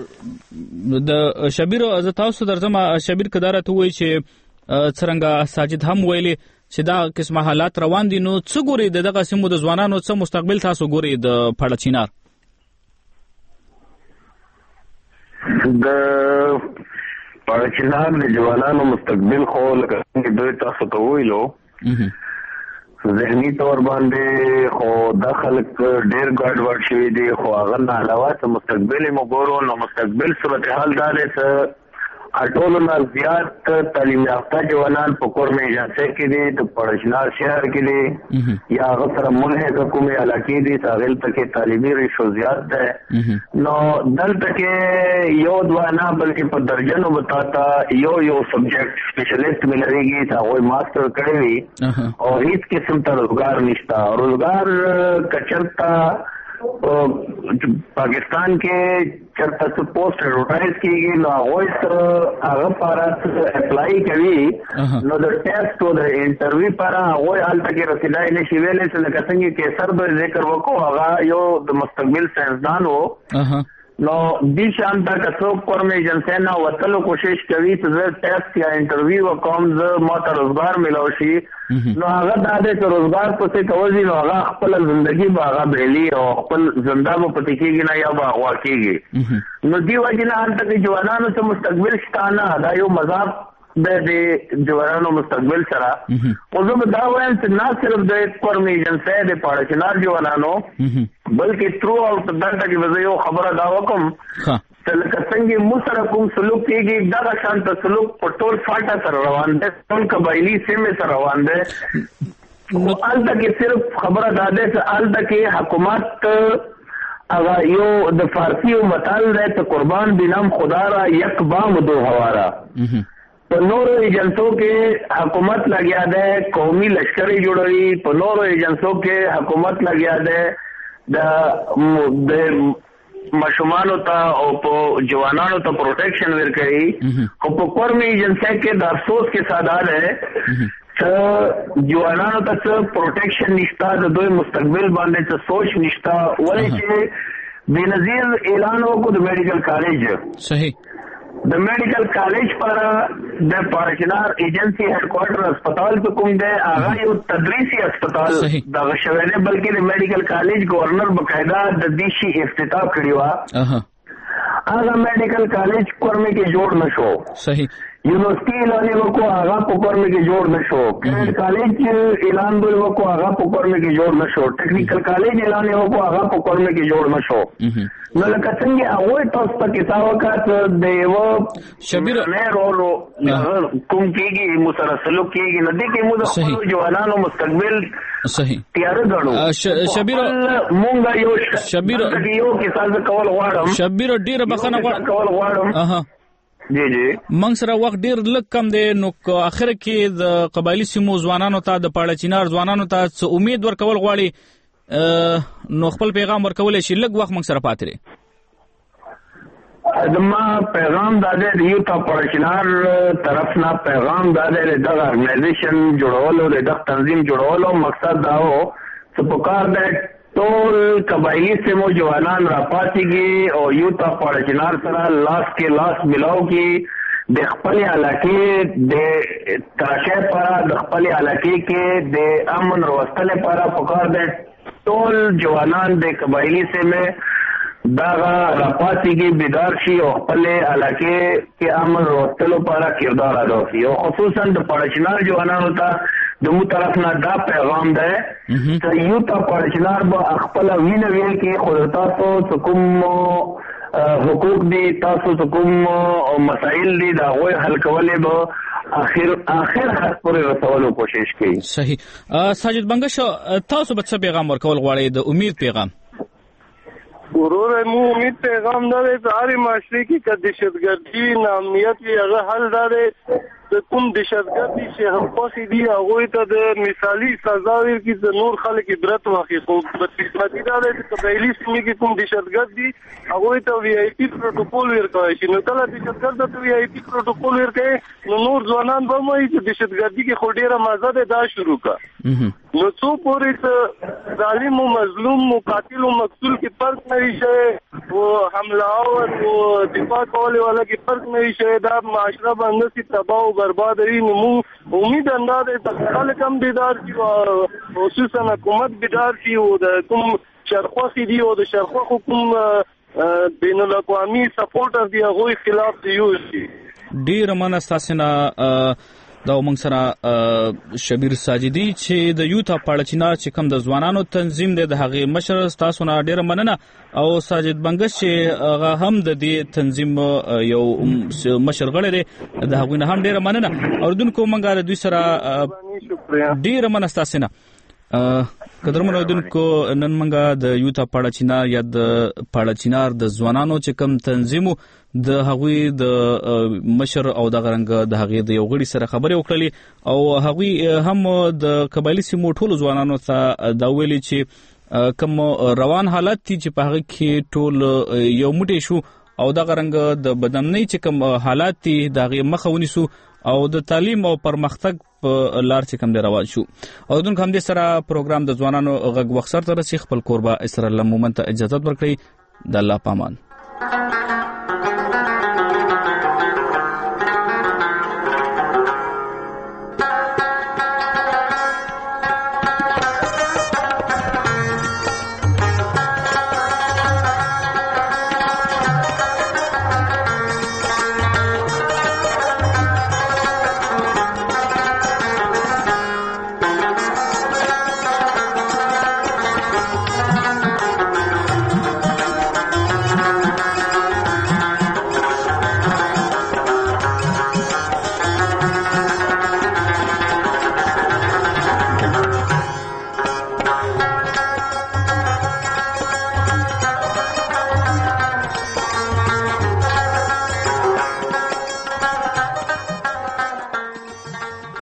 د شبیر از تاسو درځم شبیر کدارت وای چې څنګه ساجد هم ویلي چې دا قسمه حالات روان دي نو څه ګوري دغه سیمو د ځوانانو څه مستقبل تاسو ګوري د پړچینار د پړچینار د ځوانانو مستقبل خو لکه دوی تاسو ته ویلو ذهني تور باندې خو د خلک ډېر ګډ وډ شوی دی خو هغه نه علاوه مستقبل مو ګورو نو مستقبل صورتحال دا ده ټولو نه زیات تعلیم یافته جوانان په کورمه ایجنسی کې دي د پړشنار شهر کې دي یا هغه سره ملحق کومې علاقې دي هغه ته تعلیمي ریشو زیات ده نو دلته کې یو دوه نه بلکې په درجنو بتاتا یو سبجیکټ سپیشلیسٹ ملريږي دا وای ماستر کړی وي او هیڅ قسم ته روزګار نشته روزګار کچرتا پاکستان کې چرته څه پوسټ ایڈورټایز کیږي نو هغه لپاره اپلای کوي نو د ټیسټ او د انټرویو لپاره هغه حالت کې رسیدای نشي ویلې چې لکه څنګه کې سر به ذکر وکړو هغه یو د مستقبل ساينسدان وو نو دې شان دا کڅو کورمه ایجنسی نه وتلو کوشش کوي چې زه ټیسټ یا انټرویو وکوم زه ماته روزګار ملو شي نو هغه د دې روزګار په څه کوي نو هغه خپل ژوندۍ باغه بیلی او خپل زنده په پټی کې نه یا باغ واکېږي نو دی وجنه ان ته جوانانو ته مستقبل شتانه دا یو مذهب د جوانانو مستقبل سره او زه دا وایم چې نه صرف د کورمه ایجنسی د پاړچنار جوانانو بلکې ترو او دغه کې وځي یو خبره دا وکم چې لکه څنګه مو سره کوم سلوک کېږي دغه شانت سلوک په ټول فاټا سره روان دي ټول قبایلی سیمه سره روان دي او الته کې صرف خبره دا ده چې الته کې حکومت اغه یو د فارسی او متل ده ته قربان بنام خدا را یک بام دو هوارا په نورو ایجنسو کې حکومت لګیا ده قومي لشکري جوړوي په نورو ایجنسو کې حکومت لګیا ده د مشمانو ته او په جوانانو ته پروټیکشن ورکړي او په کورمي ایجنسی کې د افسوس کې ساده ده چې جوانانو ته پروټیکشن نشته د دوی مستقبل باندې څه سوچ نشته ولې چې بنظیر اعلان وکړو د میډیکل کالج صحیح د میډیکل کالج پر د پاړچنار ایجنسی هډکوارټر هسپتال په کوم دی هغه یو تدریسي هسپتال د غشوینه بلکې د میډیکل کالج گورنر بقاعده د دې شي افتتاح کړی و هغه میډیکل کالج کورمه کې جوړ نشو صحیح یونیورسيټي اعلان وکړو هغه په کورمه کې جوړ نشو کډ کالج اعلان وکړو هغه په کورمه کې جوړ نشو ټیکنیکل کالج اعلان وکړو هغه په کورمه کې جوړ نشو نو لکه څنګه هغه تاسو ته کتاب وکړه د یو شبیر نه ورو کوم کېږي مسرسلو کېږي نه دي کې موږ خپل جوانانو مستقبل صحیح تیار غړو شبیر مونږ یو شبیر یو کې ساز کول غواړم شبیر ډیر بخنه غواړم جی جی موږ سره وخت ډیر لږ کم دی نو اخر کې د قبایلی سیمو ځوانانو ته د پاړچینار ځوانانو ته څه امید ورکول غواړي نو خپل پیغام ورکول شي لږ وخت موږ سره پاتې ادما پیغام داده دیو تا پاړچینار طرف نه پیغام داده د ارګنایزیشن جوړولو د تنظیم جوړولو مقصد دا و چې په کار د ټول قبایلی سیمو جوانان را پاتېږي او یو تا پاړچنار سره لاس کې لاس ملاو کې د خپل علاقې د تراشې پر د خپل علاقې کې د امن وروستل لپاره پکار دي ټول جوانان د قبایلی سیمه دا را پاتېږي بیدار شي او خپل علاقې کې امن وروستل لپاره کردار ادا کوي او خصوصا د پاړچنار جوانانو ته د مو طرف نه دا پیغام ده چې یو تا پاړچنار به خپل وینه ویل کې خو تاسو کوم حقوق دي تاسو کوم مسائل دي دا غوي حل کولې به اخر حد پر رسولو کوشش کوي صحیح ساجد بنگش تاسو به څه پیغام ورکول غواړئ د امید پیغام ورور مو امید پیغام دا دی چې هر معاشري کې د دهشتګردي نامنیت هغه حل دا دی د کوم دهشتګردي چې هغه دي هغه ته د مثالی سزا ورکړي چې نور خلک عبرت واخلي خو د قسمتي دا دی چې قبایلی سیمې کې کوم دهشتګردي هغه ته وی آی پی پروتوکول ورکوي چې نو کله دهشتګرد ته وی آی پی پروتوکول ورکوي نو نور ځوانان به وایي چې دهشتګردي کې خو ډیره مزه ده دا شروع کا نو څو پورې ظالم او مظلوم او قاتل او مقتول کې فرق نه شي او حمله او دفاع کولو والا کې فرق نه شي دا معاشره باندې سي تباہ او برباد وي نو امید اندازه ته خلک هم بیدار شي او خصوصا حکومت بیدار شي او د کوم شرخوخي دي او د شرخوخ کوم بین الاقوامي سپورټر دی هغه خلاف دی یو شي ډیر منستاسنه دا موږ سره شبیر ساجدي چې د یوتا پاړچینا چې کوم د ځوانانو تنظیم دی د هغه مشر تاسو نه ډیره مننه او ساجد بنگش چې هغه هم د دې تنظیم یو مشر غړی دی د هغه نه هم ډیره مننه اوردونکو موږ دوی سره ډیره مننه تاسو نه قدرمن اوردونکو نن موږ د یوتا پاړچینا یا د پاړچینار د ځوانانو چې کوم تنظیم د هغوی د مشر او د غرنګ د هغې د یو غړي سره خبرې وکړلې او هغوی هم د قبایلي سیمو ټولو ځوانانو ته دا ویلي چې کوم روان حالت دي چې په هغه کې ټول یو موټی شو او د غرنګ د بدامنۍ چې کوم حالات دي د هغې مخه ونیسو او د تعلیم او پرمختګ په لار چې کوم دی روان شو. او دونکو هم دې سره پروګرام د ځوانانو غږ وخت سره رسي خپل کوربه اسرائیل مومن ته اجازه ورکړي. د الله پامان.